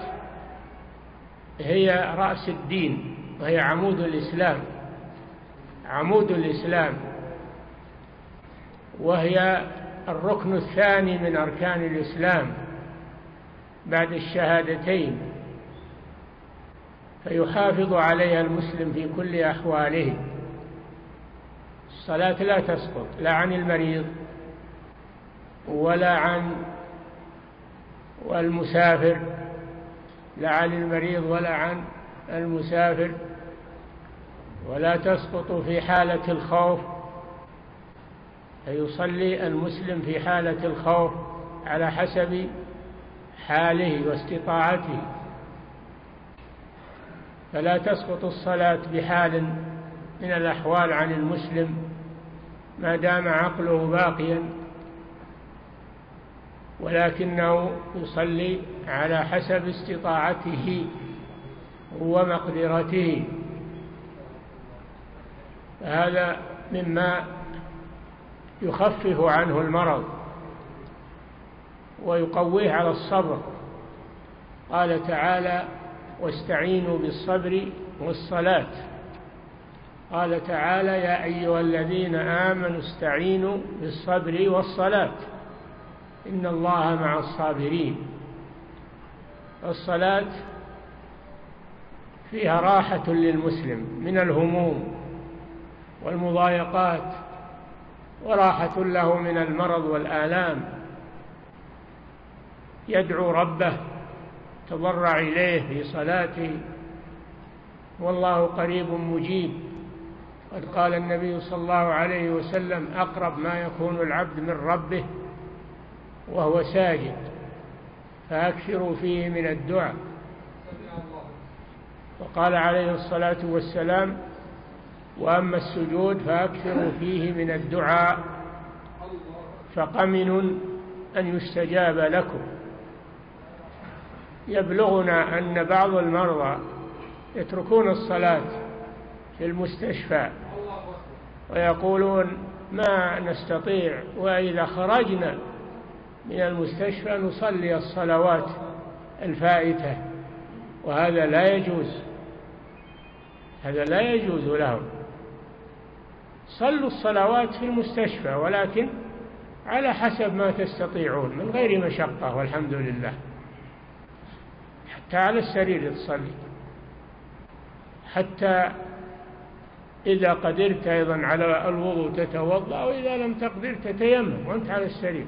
هي رأس الدين وهي عمود الإسلام، عمود الإسلام، وهي الركن الثاني من أركان الإسلام بعد الشهادتين، فيحافظ عليها المسلم في كل أحواله. الصلاة لا تسقط لا عن المريض ولا عن والمسافر، لا عن المريض ولا عن المسافر، ولا تسقط في حالة الخوف، فيصلي المسلم في حالة الخوف على حسب حاله واستطاعته، فلا تسقط الصلاة بحال من الأحوال عن المسلم ما دام عقله باقيا، ولكنه يصلي على حسب استطاعته ومقدرته. هذا مما يخفف عنه المرض ويقويه على الصبر. قال تعالى: واستعينوا بالصبر والصلاة. قال تعالى: يا أيها الذين آمنوا استعينوا بالصبر والصلاة إن الله مع الصابرين. الصلاة فيها راحة للمسلم من الهموم والمضايقات، وراحة له من المرض والآلام، يدعو ربه تضرع إليه في صلاته، والله قريب مجيب. قد قال النبي صلى الله عليه وسلم: أقرب ما يكون العبد من ربه وهو ساجد، فأكثروا فيه من الدعاء. وقال عليه الصلاة والسلام: وأما السجود فأكثروا فيه من الدعاء فقمن أن يستجاب لكم. يبلغنا أن بعض المرضى يتركون الصلاة في المستشفى ويقولون ما نستطيع، وإذا خرجنا من المستشفى نصلي الصلوات الفائتة، وهذا لا يجوز، هذا لا يجوز لهم. صلوا الصلوات في المستشفى، ولكن على حسب ما تستطيعون من غير مشقة، والحمد لله. حتى على السرير تصلي، حتى إذا قدرت أيضا على الوضوء تتوضأ، وإذا لم تقدر تتيمم وأنت على السرير.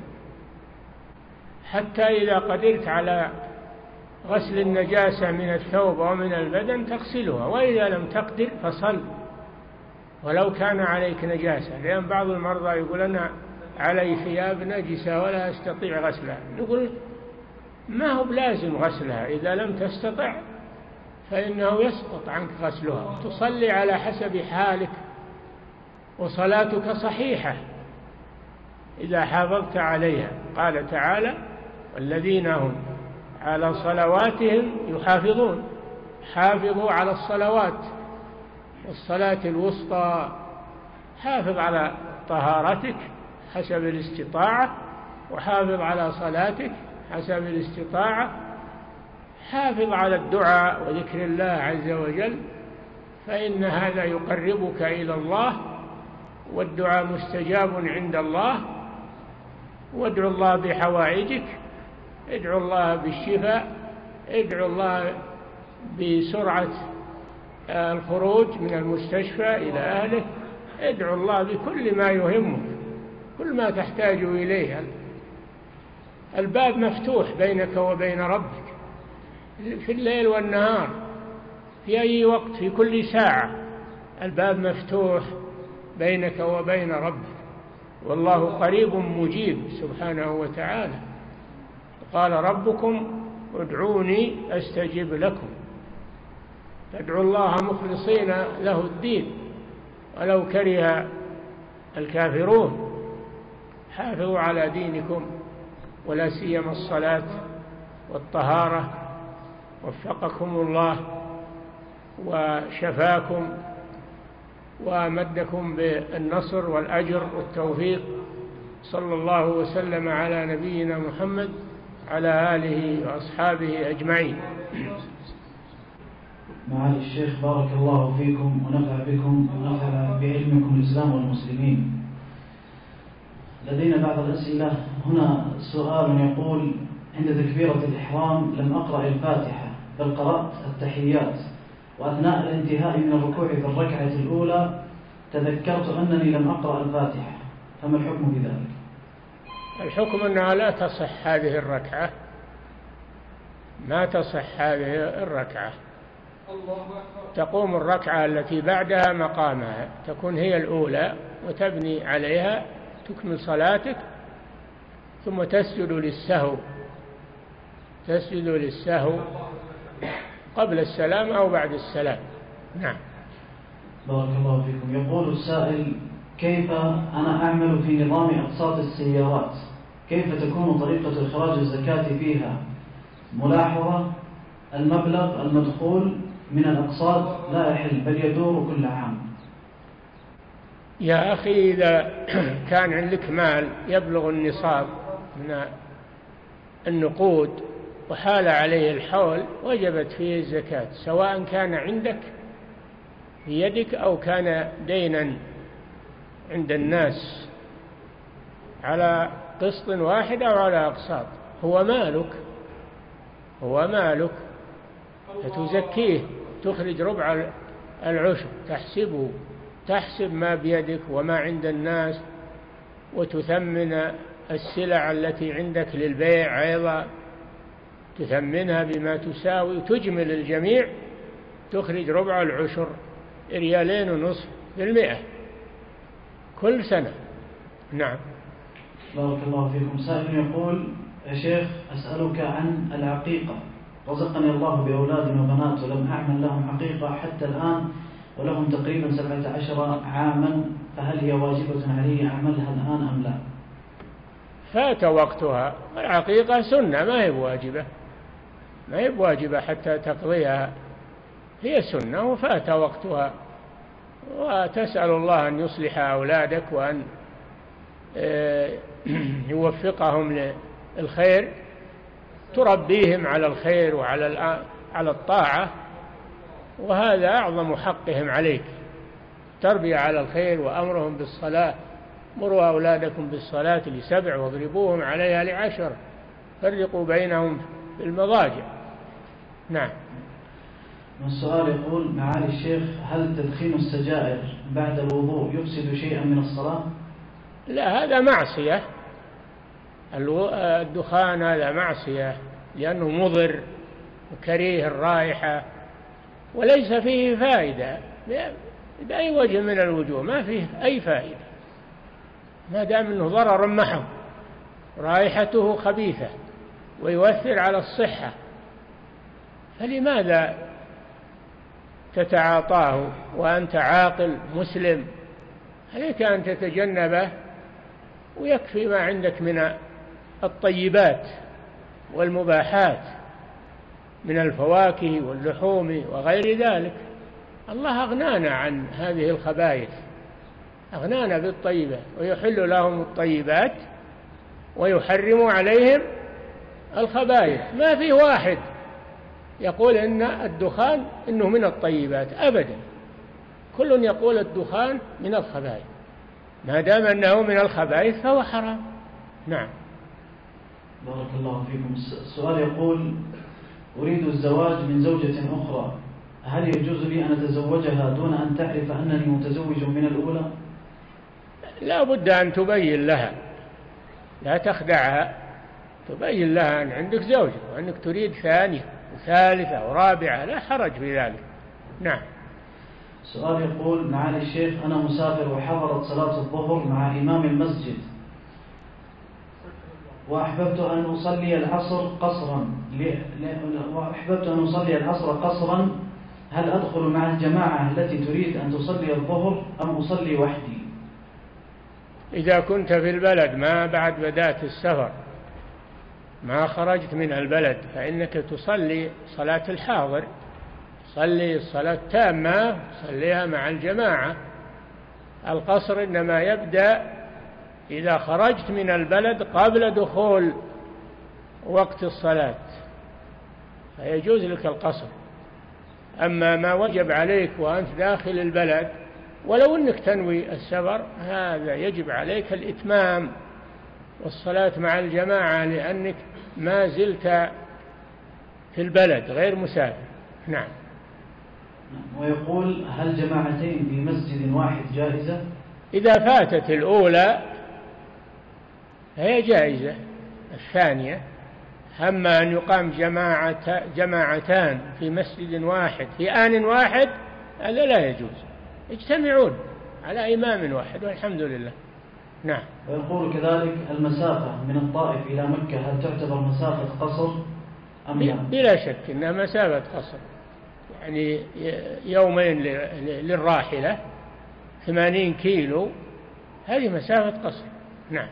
حتى إذا قدرت على غسل النجاسة من الثوب ومن البدن تغسلها، وإذا لم تقدر فصل ولو كان عليك نجاسة. لأن بعض المرضى يقول: أنا علي ثياب نجسة ولا أستطيع غسلها. نقول: ما هو بلازم غسلها، إذا لم تستطع فإنه يسقط عنك غسلها، تصلي على حسب حالك، وصلاتك صحيحة إذا حافظت عليها. قال تعالى: والذين هم على صلواتهم يحافظون. حافظوا على الصلوات والصلاة الوسطى. حافظ على طهارتك حسب الاستطاعة، وحافظ على صلاتك حسب الاستطاعة. حافظ على الدعاء وذكر الله عز وجل، فإن هذا يقربك إلى الله، والدعاء مستجاب عند الله. وادعوا الله بحوائجك، ادعوا الله بالشفاء، ادعوا الله بسرعة الخروج من المستشفى إلى أهله، ادعوا الله بكل ما يهمك، كل ما تحتاج إليه. الباب مفتوح بينك وبين ربك في الليل والنهار، في أي وقت، في كل ساعة الباب مفتوح بينك وبين ربك. والله قريب مجيب سبحانه وتعالى. قال ربكم ادعوني أستجب لكم، فادعوا الله مخلصين له الدين ولو كره الكافرون. حافظوا على دينكم ولا سيما الصلاة والطهارة، وفقكم الله وشفاكم وأمدكم بالنصر والأجر والتوفيق. صلى الله وسلم على نبينا محمد على آله وأصحابه أجمعين. معالي الشيخ بارك الله فيكم ونفع بكم ونفع بعلمكم الإسلام والمسلمين. لدينا بعض الأسئلة. هنا سؤال يقول: عند تكبيرة الإحرام لم أقرأ الفاتحة بل قرأت التحيات، وأثناء الانتهاء من الركوع في الركعة الأولى تذكرت أنني لم أقرأ الفاتحة، فما الحكم بذلك؟ الحكم أنها لا تصح هذه الركعة، ما تصح هذه الركعة. تقوم الركعة التي بعدها مقامها، تكون هي الأولى وتبني عليها، تكمل صلاتك ثم تسجد للسهو، تسجد للسهو قبل السلام أو بعد السلام. نعم. بارك الله فيكم. يقول السائل: كيف أنا أعمل في نظام أقساط السيارات؟ كيف تكون طريقة إخراج الزكاة فيها؟ ملاحظة: المبلغ المدخول من الأقساط لا يحل بل يدور كل عام. يا أخي، إذا كان عندك مال يبلغ النصاب من النقود وحال عليه الحول وجبت فيه الزكاة، سواء كان عندك بيدك أو كان دينا عند الناس على قسط واحد أو على أقساط. هو مالك، هو مالك، فتزكيه، تخرج ربع العشر، تحسبه، تحسب ما بيدك وما عند الناس، وتثمن السلع التي عندك للبيع أيضا، تثمنها بما تساوي، وتجمل الجميع، تخرج ربع العشر، ريالين ونصف في المئة كل سنة. نعم. بارك الله فيكم. سائل يقول: يا شيخ أسألك عن العقيقة. رزقني الله بأولاد وبنات ولم أعمل لهم عقيقة حتى الآن، ولهم تقريبا سبعة عشر عاما، فهل هي واجبة علي أعملها الآن أم لا؟ فات وقتها. العقيقة سنة، ما هي واجبة، ما هي واجبة حتى تقضيها، هي سنة وفات وقتها. وتسأل الله أن يصلح أولادك وأن يوفقهم للخير، تربيهم على الخير وعلى على الطاعة، وهذا أعظم حقهم عليك، تربية على الخير وأمرهم بالصلاة. مروا أولادكم بالصلاة لسبع واضربوهم عليها لعشر، فرقوا بينهم في المضاجع. نعم. والسؤال يقول: معالي الشيخ، هل تدخين السجائر بعد الوضوء يفسد شيئا من الصلاة؟ لا، هذا معصية. الدخان هذا معصية لأنه مضر وكريه الرائحة وليس فيه فائدة بأي وجه من الوجوه، ما فيه أي فائدة ما دام أنه ضرر محض، رائحته خبيثة ويؤثر على الصحة، فلماذا تتعاطاه وأنت عاقل مسلم؟ عليك أن تتجنبه، ويكفي ما عندك من الطيبات والمباحات من الفواكه واللحوم وغير ذلك. الله أغنانا عن هذه الخبائث، أغنانا بالطيبات، ويحل لهم الطيبات ويحرم عليهم الخبائث. ما في واحد يقول إن الدخان إنه من الطيبات أبدا، كل يقول الدخان من الخبائث، ما دام أنه من الخبائث فهو حرام. نعم. بارك الله فيكم. السؤال يقول: أريد الزواج من زوجة أخرى، هل يجوز لي أن أتزوجها دون أن تعرف أنني متزوج من الأولى؟ لا بد أن تبين لها، لا تخدعها، تبين لها أن عندك زوجة وأنك تريد ثانية وثالثة ورابعة، لا حرج في ذلك. نعم. سؤال يقول: معالي الشيخ، أنا مسافر وحضرت صلاة الظهر مع إمام المسجد، وأحببت أن أصلي العصر قصرا وأحببت أن أصلي العصر قصرا هل أدخل مع الجماعة التي تريد أن تصلي الظهر أم أصلي وحدي؟ إذا كنت في البلد ما بعد بدأت السفر، ما خرجت من البلد، فإنك تصلي صلاة الحاضر، تصلي الصلاة تامة، تصليها مع الجماعة. القصر إنما يبدأ إذا خرجت من البلد قبل دخول وقت الصلاة، فيجوز لك القصر. أما ما وجب عليك وأنت داخل البلد ولو أنك تنوي السفر، هذا يجب عليك الإتمام والصلاة مع الجماعة، لأنك ما زلت في البلد غير مسافر. نعم. ويقول: هل جماعتين في مسجد واحد جائزة؟ إذا فاتت الأولى هي جائزة، الثانية. أما أن يقام جماعة جماعتان في مسجد واحد في آن واحد، هذا لا يجوز، يجتمعون على إمام واحد والحمد لله. نعم. ويقول كذلك: المسافة من الطائف إلى مكة هل تعتبر مسافة قصر أم لا؟ بلا شك إنها مسافة قصر، يعني يومين للراحلة، ثمانين كيلو، هذه مسافة قصر. نعم.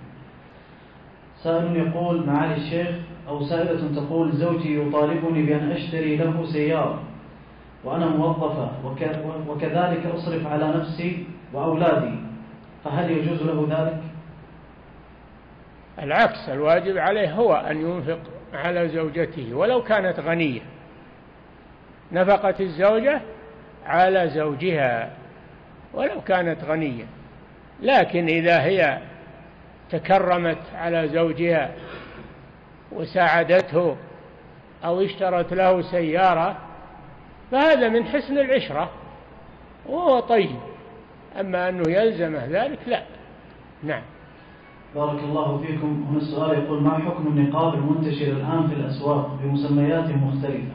سائل يقول: معالي الشيخ، أو سائلة تقول: زوجي يطالبني بأن أشتري له سيارة وأنا موظفة وكذلك أصرف على نفسي وأولادي، فهل يجوز له ذلك؟ العكس، الواجب عليه هو أن ينفق على زوجته ولو كانت غنية. نفقة الزوجة على زوجها ولو كانت غنية، لكن إذا هي تكرمت على زوجها وساعدته أو اشترت له سيارة فهذا من حسن العشرة وهو طيب، أما أنه يلزمه ذلك لا. نعم. بارك الله فيكم. هنا السؤال يقول: ما حكم النقاب المنتشر الآن في الأسواق بمسميات مختلفة؟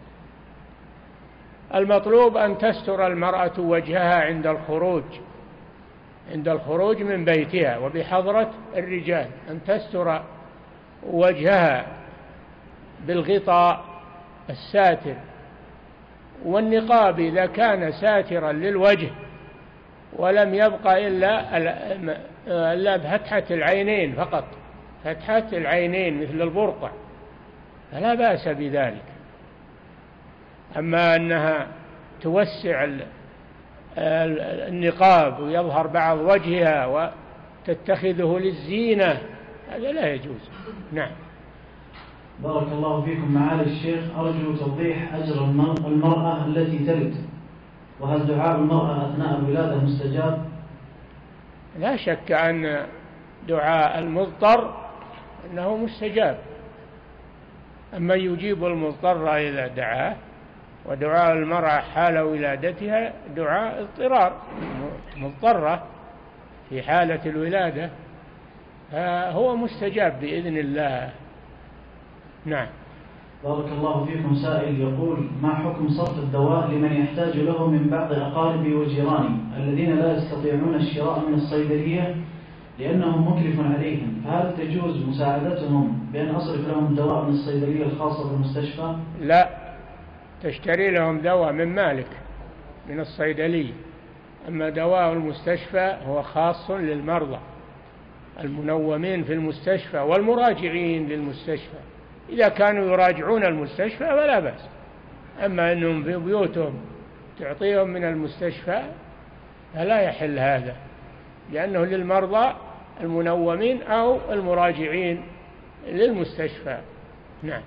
المطلوب أن تستر المرأة وجهها عند الخروج عند الخروج من بيتها، وبحضرة الرجال أن تستر وجهها بالغطاء الساتر. والنقاب إذا كان ساترا للوجه ولم يبقى إلا إلا بفتحة العينين فقط، فتحة العينين مثل البرقع، فلا بأس بذلك. أما أنها توسع النقاب ويظهر بعض وجهها وتتخذه للزينة، هذا لا يجوز. نعم. بارك الله فيكم. معالي الشيخ، أرجو توضيح أجر المرأة التي تلد، وهل دعاء المرأة أثناء الولادة مستجاب؟ لا شك أن دعاء المضطر أنه مستجاب، أما يجيب المضطر إذا دعاه، ودعاء المرأة حال ولادتها دعاء اضطرار، مضطرة في حالة الولادة، فهو مستجاب بإذن الله. نعم. بارك الله فيكم. سائل يقول: ما حكم صرف الدواء لمن يحتاج له من بعض أقاربي وجيراني الذين لا يستطيعون الشراء من الصيدلية لأنهم مكلف عليهم، فهل تجوز مساعدتهم بأن أصرف لهم دواء من الصيدلية الخاصة بالمستشفى؟ لا، تشتري لهم دواء من مالك من الصيدلية، أما دواء المستشفى هو خاص للمرضى المنومين في المستشفى والمراجعين للمستشفى. إذا كانوا يراجعون المستشفى فلا بأس، أما أنهم في بيوتهم تعطيهم من المستشفى فلا يحل هذا، لأنه للمرضى المنومين أو المراجعين للمستشفى. نعم.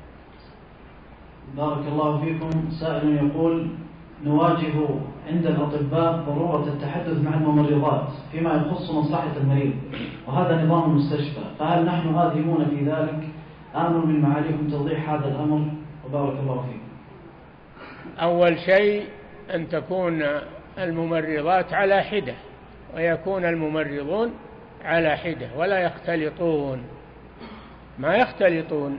بارك الله فيكم. سائل يقول: نواجه عند الأطباء ضرورة التحدث مع الممرضات فيما يخص مصلحة المريض، وهذا نظام المستشفى، فهل نحن آثمون في ذلك؟ آمل من معاليكم توضيح هذا الأمر، وبارك الله فيكم. أول شيء أن تكون الممرضات على حدة، ويكون الممرضون على حدة ولا يختلطون، ما يختلطون،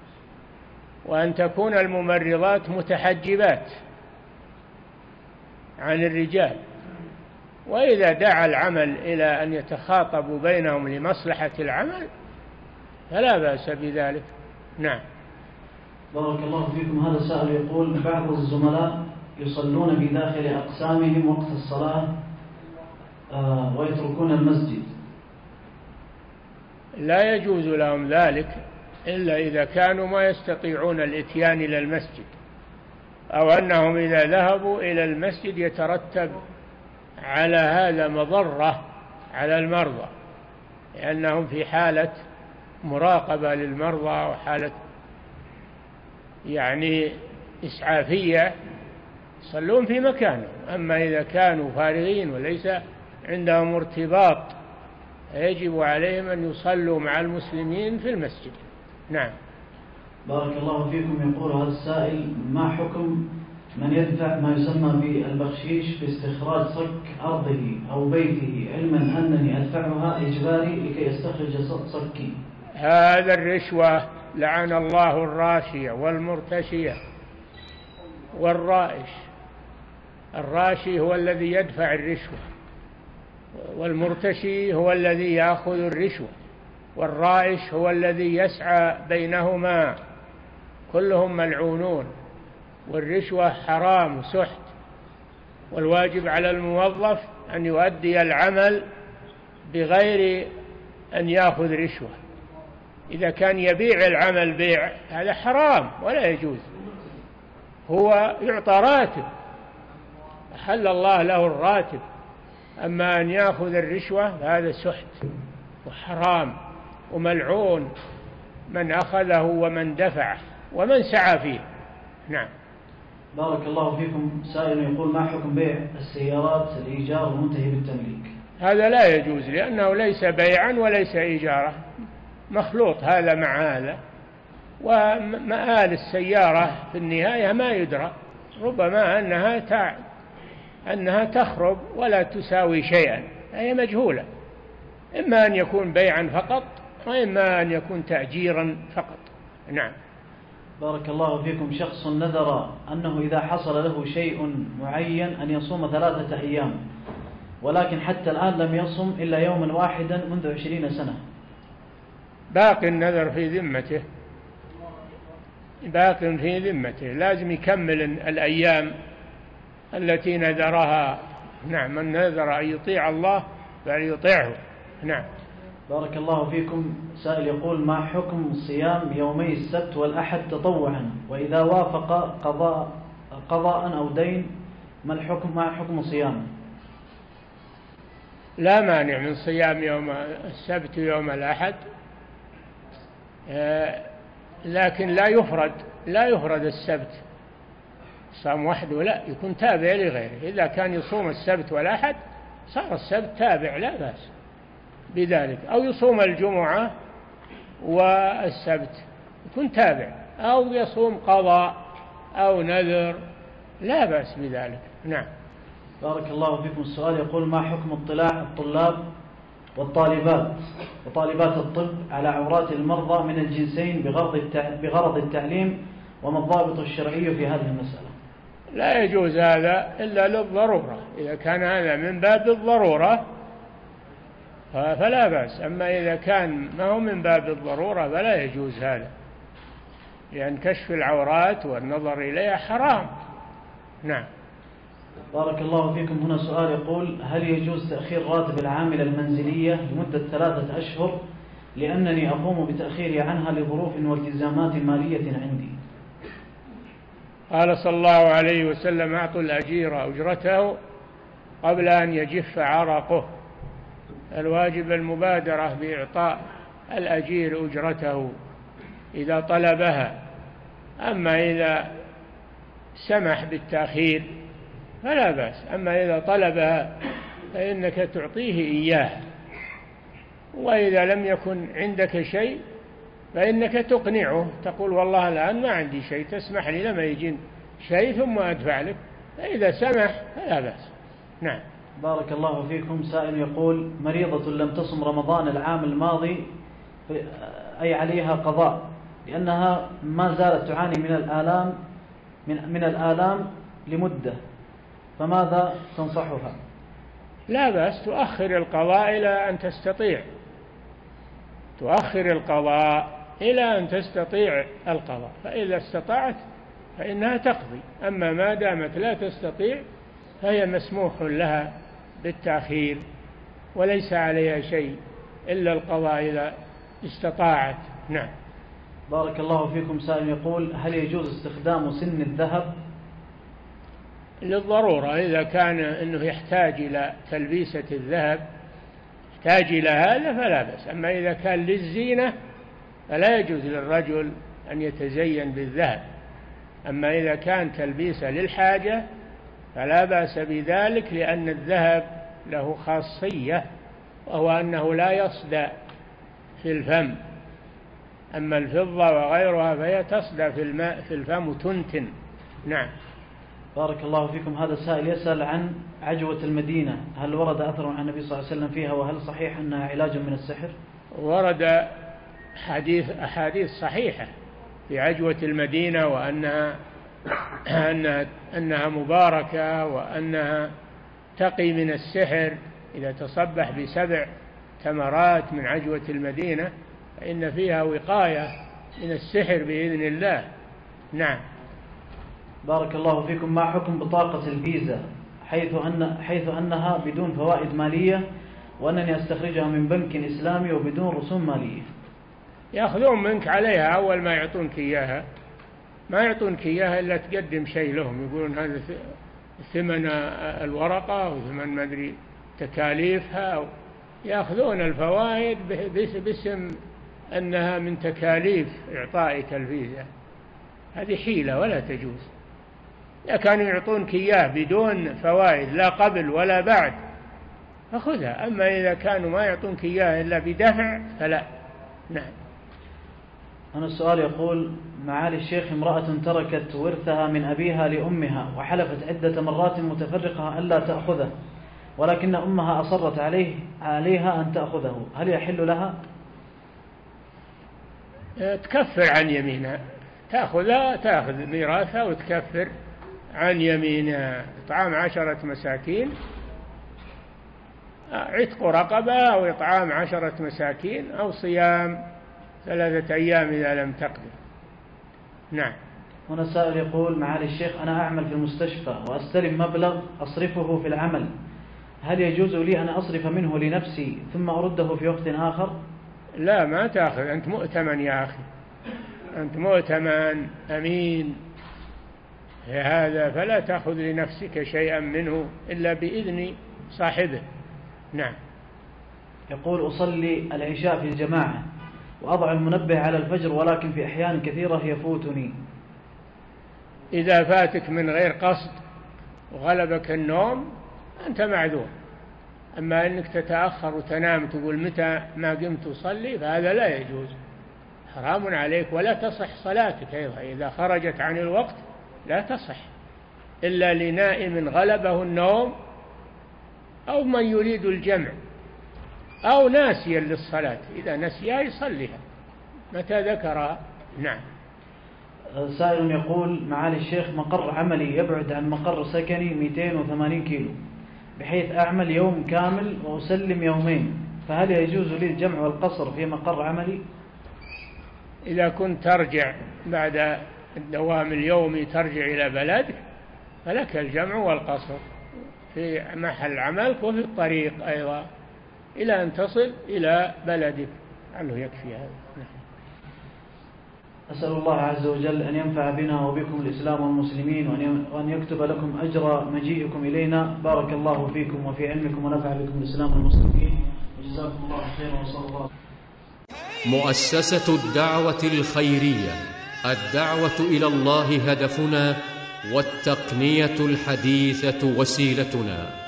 وأن تكون الممرضات متحجبات عن الرجال. وإذا دعا العمل إلى أن يتخاطبوا بينهم لمصلحة العمل فلا بأس بذلك. نعم. بارك الله فيكم. هذا السائل يقول: بعض الزملاء يصلون بداخل أقسامهم وقت الصلاة آه ويتركون المسجد. لا يجوز لهم ذلك إلا إذا كانوا ما يستطيعون الإتيان إلى المسجد، أو أنهم إذا ذهبوا إلى المسجد يترتب على هذا مضرة على المرضى، لأنهم في حالة مراقبة للمرضى وحالة يعني إسعافية، يصلون في مكانهم. أما إذا كانوا فارغين وليس عندهم ارتباط يجب عليهم أن يصلوا مع المسلمين في المسجد. نعم. بارك الله فيكم. يقول هذا السائل: ما حكم من يدفع ما يسمى بالبخشيش باستخراج صك أرضه أو بيته علما أنني أدفعها إجباري لكي يستخرج صكي؟ هذا الرشوة، لعن الله الراشية والمرتشية والرائش. الراشي هو الذي يدفع الرشوة، والمرتشي هو الذي يأخذ الرشوة، والرائش هو الذي يسعى بينهما، كلهم ملعونون. والرشوة حرام وسحت، والواجب على الموظف أن يؤدي العمل بغير أن يأخذ رشوة. إذا كان يبيع العمل بيع هذا حرام ولا يجوز، هو يعطى راتب، أحل الله له الراتب. أما أن يأخذ الرشوة هذا سحت وحرام وملعون من أخذه ومن دفعه ومن سعى فيه. نعم. بارك الله فيكم. سائل يقول: ما حكم بيع السيارات الإيجار المنتهي بالتمليك؟ هذا لا يجوز، لأنه ليس بيعا وليس إيجارا، مخلوط هذا مع هذا، ومآل السيارة في النهاية ما يدرى، ربما أنها تع... أنها تخرب ولا تساوي شيئا، هي مجهولة، إما أن يكون بيعا فقط وإما أن يكون تأجيرا فقط. نعم. بارك الله فيكم. شخص نذر أنه إذا حصل له شيء معين أن يصوم ثلاثة أيام، ولكن حتى الآن لم يصم إلا يوما واحدا منذ عشرين سنة. باقي النذر في ذمته، باقي في ذمته، لازم يكمل الأيام التي نذرها. نعم. من نذر أن يطيع الله فليطيعه. نعم. بارك الله فيكم. سائل يقول: ما حكم صيام يومي السبت والأحد تطوعا، وإذا وافق قضاء قضاء أو دين ما الحكم ما حكم صيامه؟ لا مانع من صيام يوم السبت ويوم الأحد، لكن لا يفرد لا يفرد السبت صام وحده، لا، يكون تابع لغيره. إذا كان يصوم السبت والأحد صار السبت تابع، لا بأس بذلك، أو يصوم الجمعة والسبت يكون تابع، أو يصوم قضاء أو نذر، لا بأس بذلك. نعم. بارك الله فيكم. السؤال يقول: ما حكم اطلاع الطلاب والطالبات وطالبات الطب على عورات المرضى من الجنسين بغرض التعليم، وما الضابط الشرعي في هذه المسألة؟ لا يجوز هذا إلا للضرورة، إذا كان هذا من باب الضرورة فلا بأس، أما إذا كان ما هو من باب الضرورة فلا يجوز هذا، لأن كشف العورات والنظر إليها حرام. نعم. بارك الله فيكم. هنا سؤال يقول: هل يجوز تأخير راتب العاملة المنزلية لمدة ثلاثة أشهر لأنني أقوم بتأخيري عنها لظروف والتزامات مالية عندي؟ قال صلى الله عليه وسلم: أعطوا الأجير أجرته قبل أن يجف عرقه. الواجب المبادرة بإعطاء الأجير أجرته إذا طلبها، أما إذا سمح بالتأخير فلا بأس، أما إذا طلبها فإنك تعطيه إياه، وإذا لم يكن عندك شيء فإنك تقنعه، تقول: والله الآن ما عندي شيء، تسمح لي لما يجين شيء ثم أدفع لك، فإذا سمح فلا بأس. نعم. بارك الله فيكم. سائل يقول: مريضة لم تصم رمضان العام الماضي أي عليها قضاء لأنها ما زالت تعاني من الآلام من, من الآلام لمدة، فماذا تنصحها؟ لا بأس تؤخر القضاء إلى أن تستطيع تؤخر القضاء إلى أن تستطيع القضاء، فإذا استطعت فإنها تقضي، أما ما دامت لا تستطيع فهي مسموح لها بالتأخير وليس عليها شيء إلا القضاء إذا استطاعت. نعم. بارك الله فيكم. سائل يقول: هل يجوز استخدام سن الذهب؟ للضرورة، إذا كان أنه يحتاج إلى تلبيسة الذهب يحتاج إلى هذا فلا بأس، أما إذا كان للزينة فلا يجوز للرجل أن يتزين بالذهب، أما إذا كان تلبيسة للحاجة فلا بأس بذلك، لأن الذهب له خاصية وهو أنه لا يصدأ في الفم، أما الفضة وغيرها فهي تصدأ في الماء في الفم وتنتن. نعم. بارك الله فيكم. هذا السائل يسأل عن عجوة المدينة، هل ورد أثر عن النبي صلى الله عليه وسلم فيها، وهل صحيح أنها علاج من السحر؟ ورد حديث أحاديث صحيحة في عجوة المدينة، وأنها أنها, أنها مباركة، وأنها تقي من السحر. إذا تصبح بسبع تمرات من عجوة المدينة فإن فيها وقاية من السحر بإذن الله. نعم. بارك الله فيكم. ما حكم بطاقة الفيزا حيث أن حيث أنها بدون فوائد مالية، وأنني أستخرجها من بنك إسلامي وبدون رسوم مالية؟ يأخذون منك عليها أول ما يعطونك إياها، ما يعطونك إياها إلا تقدم شيء لهم، يقولون هذا ثمن الورقة وثمن ما أدري تكاليفها، يأخذون الفوائد باسم أنها من تكاليف إعطائك الفيزا. هذه حيلة ولا تجوز. إذا كانوا يعطونك إياه بدون فوائد لا قبل ولا بعد فخذها، أما إذا كانوا ما يعطونك إياه إلا بدفع فلا. نعم. هنا السؤال يقول: معالي الشيخ، امرأة تركت ورثها من أبيها لأمها وحلفت عدة مرات متفرقة ألا تأخذه، ولكن أمها أصرت عليه عليها أن تأخذه، هل يحل لها؟ تكفر عن يمينها، تأخذها تأخذ ميراثها وتكفر عن يمينها. إطعام عشرة مساكين، عتق رقبة، أو إطعام عشرة مساكين، أو صيام ثلاثة أيام إذا لم تقدر. نعم. هنا سائل يقول: معالي الشيخ، أنا أعمل في المستشفى وأستلم مبلغ أصرفه في العمل، هل يجوز لي أن أصرف منه لنفسي ثم أرده في وقت آخر؟ لا، ما تأخذ، أنت مؤتمن يا أخي، أنت مؤتمن أمين في هذا، فلا تأخذ لنفسك شيئا منه إلا بإذن صاحبه. نعم. يقول: أصلي العشاء في الجماعة وأضع المنبه على الفجر، ولكن في أحيان كثيرة يفوتني. إذا فاتك من غير قصد وغلبك النوم أنت معذور، أما أنك تتأخر وتنام تقول متى ما قمت أصلي فهذا لا يجوز، حرام عليك، ولا تصح صلاتك أيضا إذا خرجت عن الوقت، لا تصح إلا لنائم غلبه النوم، أو من يريد الجمع، أو ناسيا للصلاة، إذا نسيها يصليها متى ذكرها. نعم. سائل يقول: معالي الشيخ، مقر عملي يبعد عن مقر سكني مئتين وثمانين كيلو، بحيث أعمل يوم كامل وأسلم يومين، فهل يجوز لي الجمع والقصر في مقر عملي؟ إذا كنت ترجع بعد الدوام اليومي ترجع إلى بلدك فلك الجمع والقصر في محل عملك وفي الطريق أيضا إلى أن تصل إلى بلدك، عنه يكفي هذا. أسأل الله عز وجل أن ينفع بنا وبكم الإسلام والمسلمين، وأن يكتب لكم أجر مجيئكم إلينا. بارك الله فيكم وفي علمكم، ونفع بكم الإسلام والمسلمين، وجزاكم الله خيرا، وصلى الله. مؤسسة الدعوة الخيرية، الدعوة إلى الله هدفنا، والتقنية الحديثة وسيلتنا.